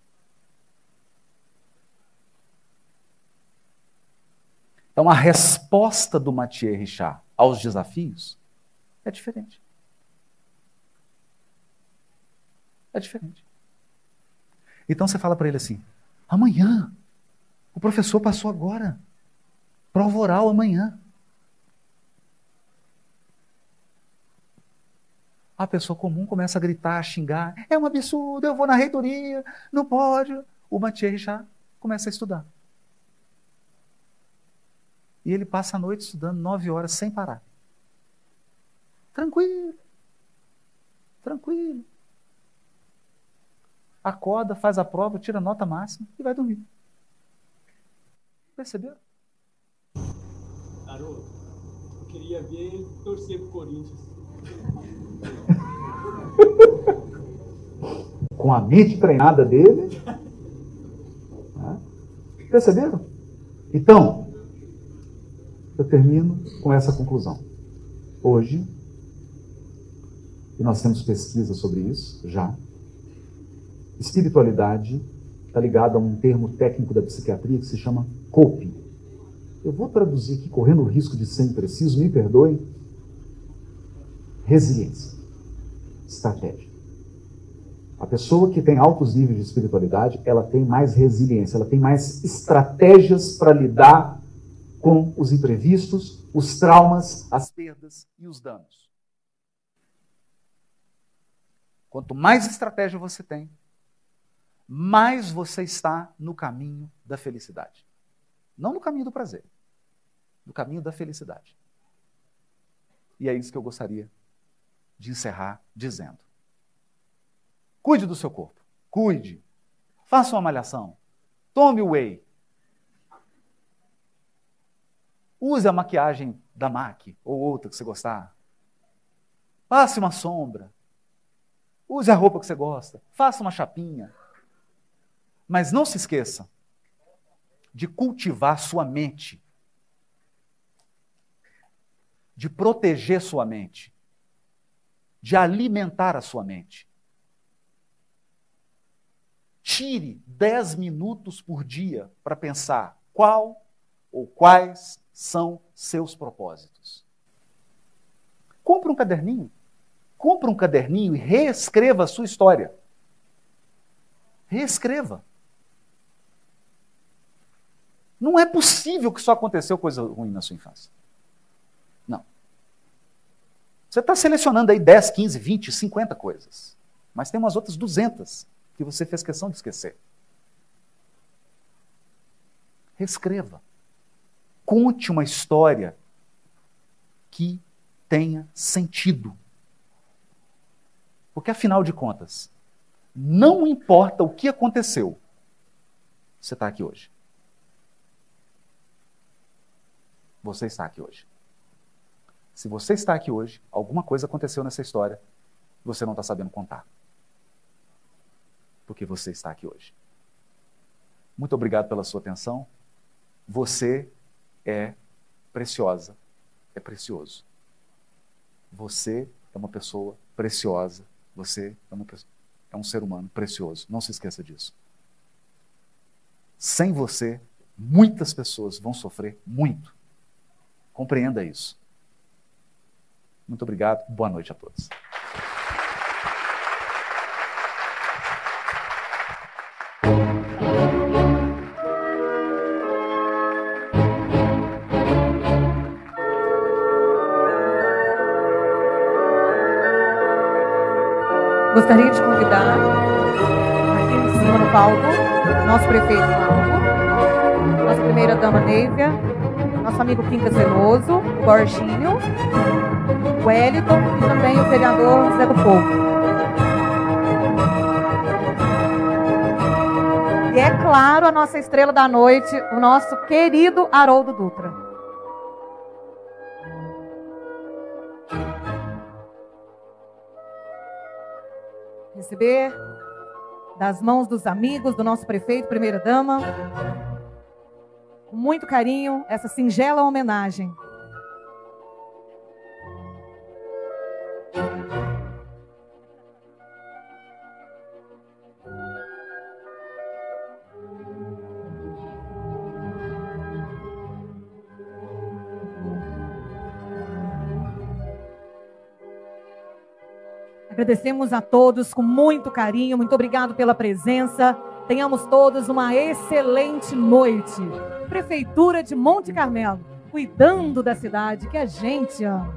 Então, a resposta do Mathieu Ricard aos desafios é diferente. É diferente. Então, você fala para ele assim, amanhã, o professor passou agora, prova oral amanhã. A pessoa comum começa a gritar, a xingar, é um absurdo, eu vou na reitoria, não pode. O Mathieu Ricard começa a estudar. E ele passa a noite estudando 9 horas sem parar. Tranquilo. Tranquilo. Acorda, faz a prova, tira a nota máxima e vai dormir. Perceberam? Haroldo, eu queria ver ele torcer pro Corinthians. Com a mente treinada dele. Perceberam? Então, eu termino com essa conclusão. Hoje, e nós temos pesquisa sobre isso, já, espiritualidade está ligada a um termo técnico da psiquiatria que se chama coping. Eu vou traduzir aqui, correndo o risco de ser impreciso, me perdoem. Resiliência. Estratégia. A pessoa que tem altos níveis de espiritualidade, ela tem mais resiliência, ela tem mais estratégias para lidar com os imprevistos, os traumas, as perdas e os danos. Quanto mais estratégia você tem, mais você está no caminho da felicidade. Não no caminho do prazer, no caminho da felicidade. E é isso que eu gostaria de encerrar dizendo. Cuide do seu corpo, cuide, faça uma malhação, tome o whey, use a maquiagem da MAC ou outra que você gostar, passe uma sombra, use a roupa que você gosta, faça uma chapinha, mas não se esqueça de cultivar sua mente, de proteger sua mente, de alimentar a sua mente. Tire 10 minutos por dia para pensar qual ou quais são seus propósitos. Compre um caderninho. Compre um caderninho e reescreva a sua história. Reescreva. Não é possível que só aconteceu coisa ruim na sua infância. Não. Você está selecionando aí 10, 15, 20, 50 coisas. Mas tem umas outras 200 que você fez questão de esquecer. Reescreva. Conte uma história que tenha sentido. Porque, afinal de contas, não importa o que aconteceu, você está aqui hoje. Você está aqui hoje. Se você está aqui hoje, alguma coisa aconteceu nessa história, você não está sabendo contar. Porque você está aqui hoje. Muito obrigado pela sua atenção. Você é preciosa, é precioso. Você é uma pessoa preciosa. Você é um ser humano precioso. Não se esqueça disso. Sem você, muitas pessoas vão sofrer muito. Compreenda isso. Muito obrigado. Boa noite a todos. Gostaria de convidar aqui em cima no palco nosso prefeito Paulo, nossa primeira-dama Neívia, nosso amigo Quincas Veloso, o Borginho, o Wellington e também o vereador Zé do Povo. E é claro, a nossa estrela da noite, o nosso querido Haroldo Dutra. Receber das mãos dos amigos do nosso prefeito, primeira-dama, com muito carinho, essa singela homenagem. Agradecemos a todos com muito carinho, muito obrigado pela presença. Tenhamos todos uma excelente noite. Prefeitura de Monte Carmelo, cuidando da cidade que a gente ama.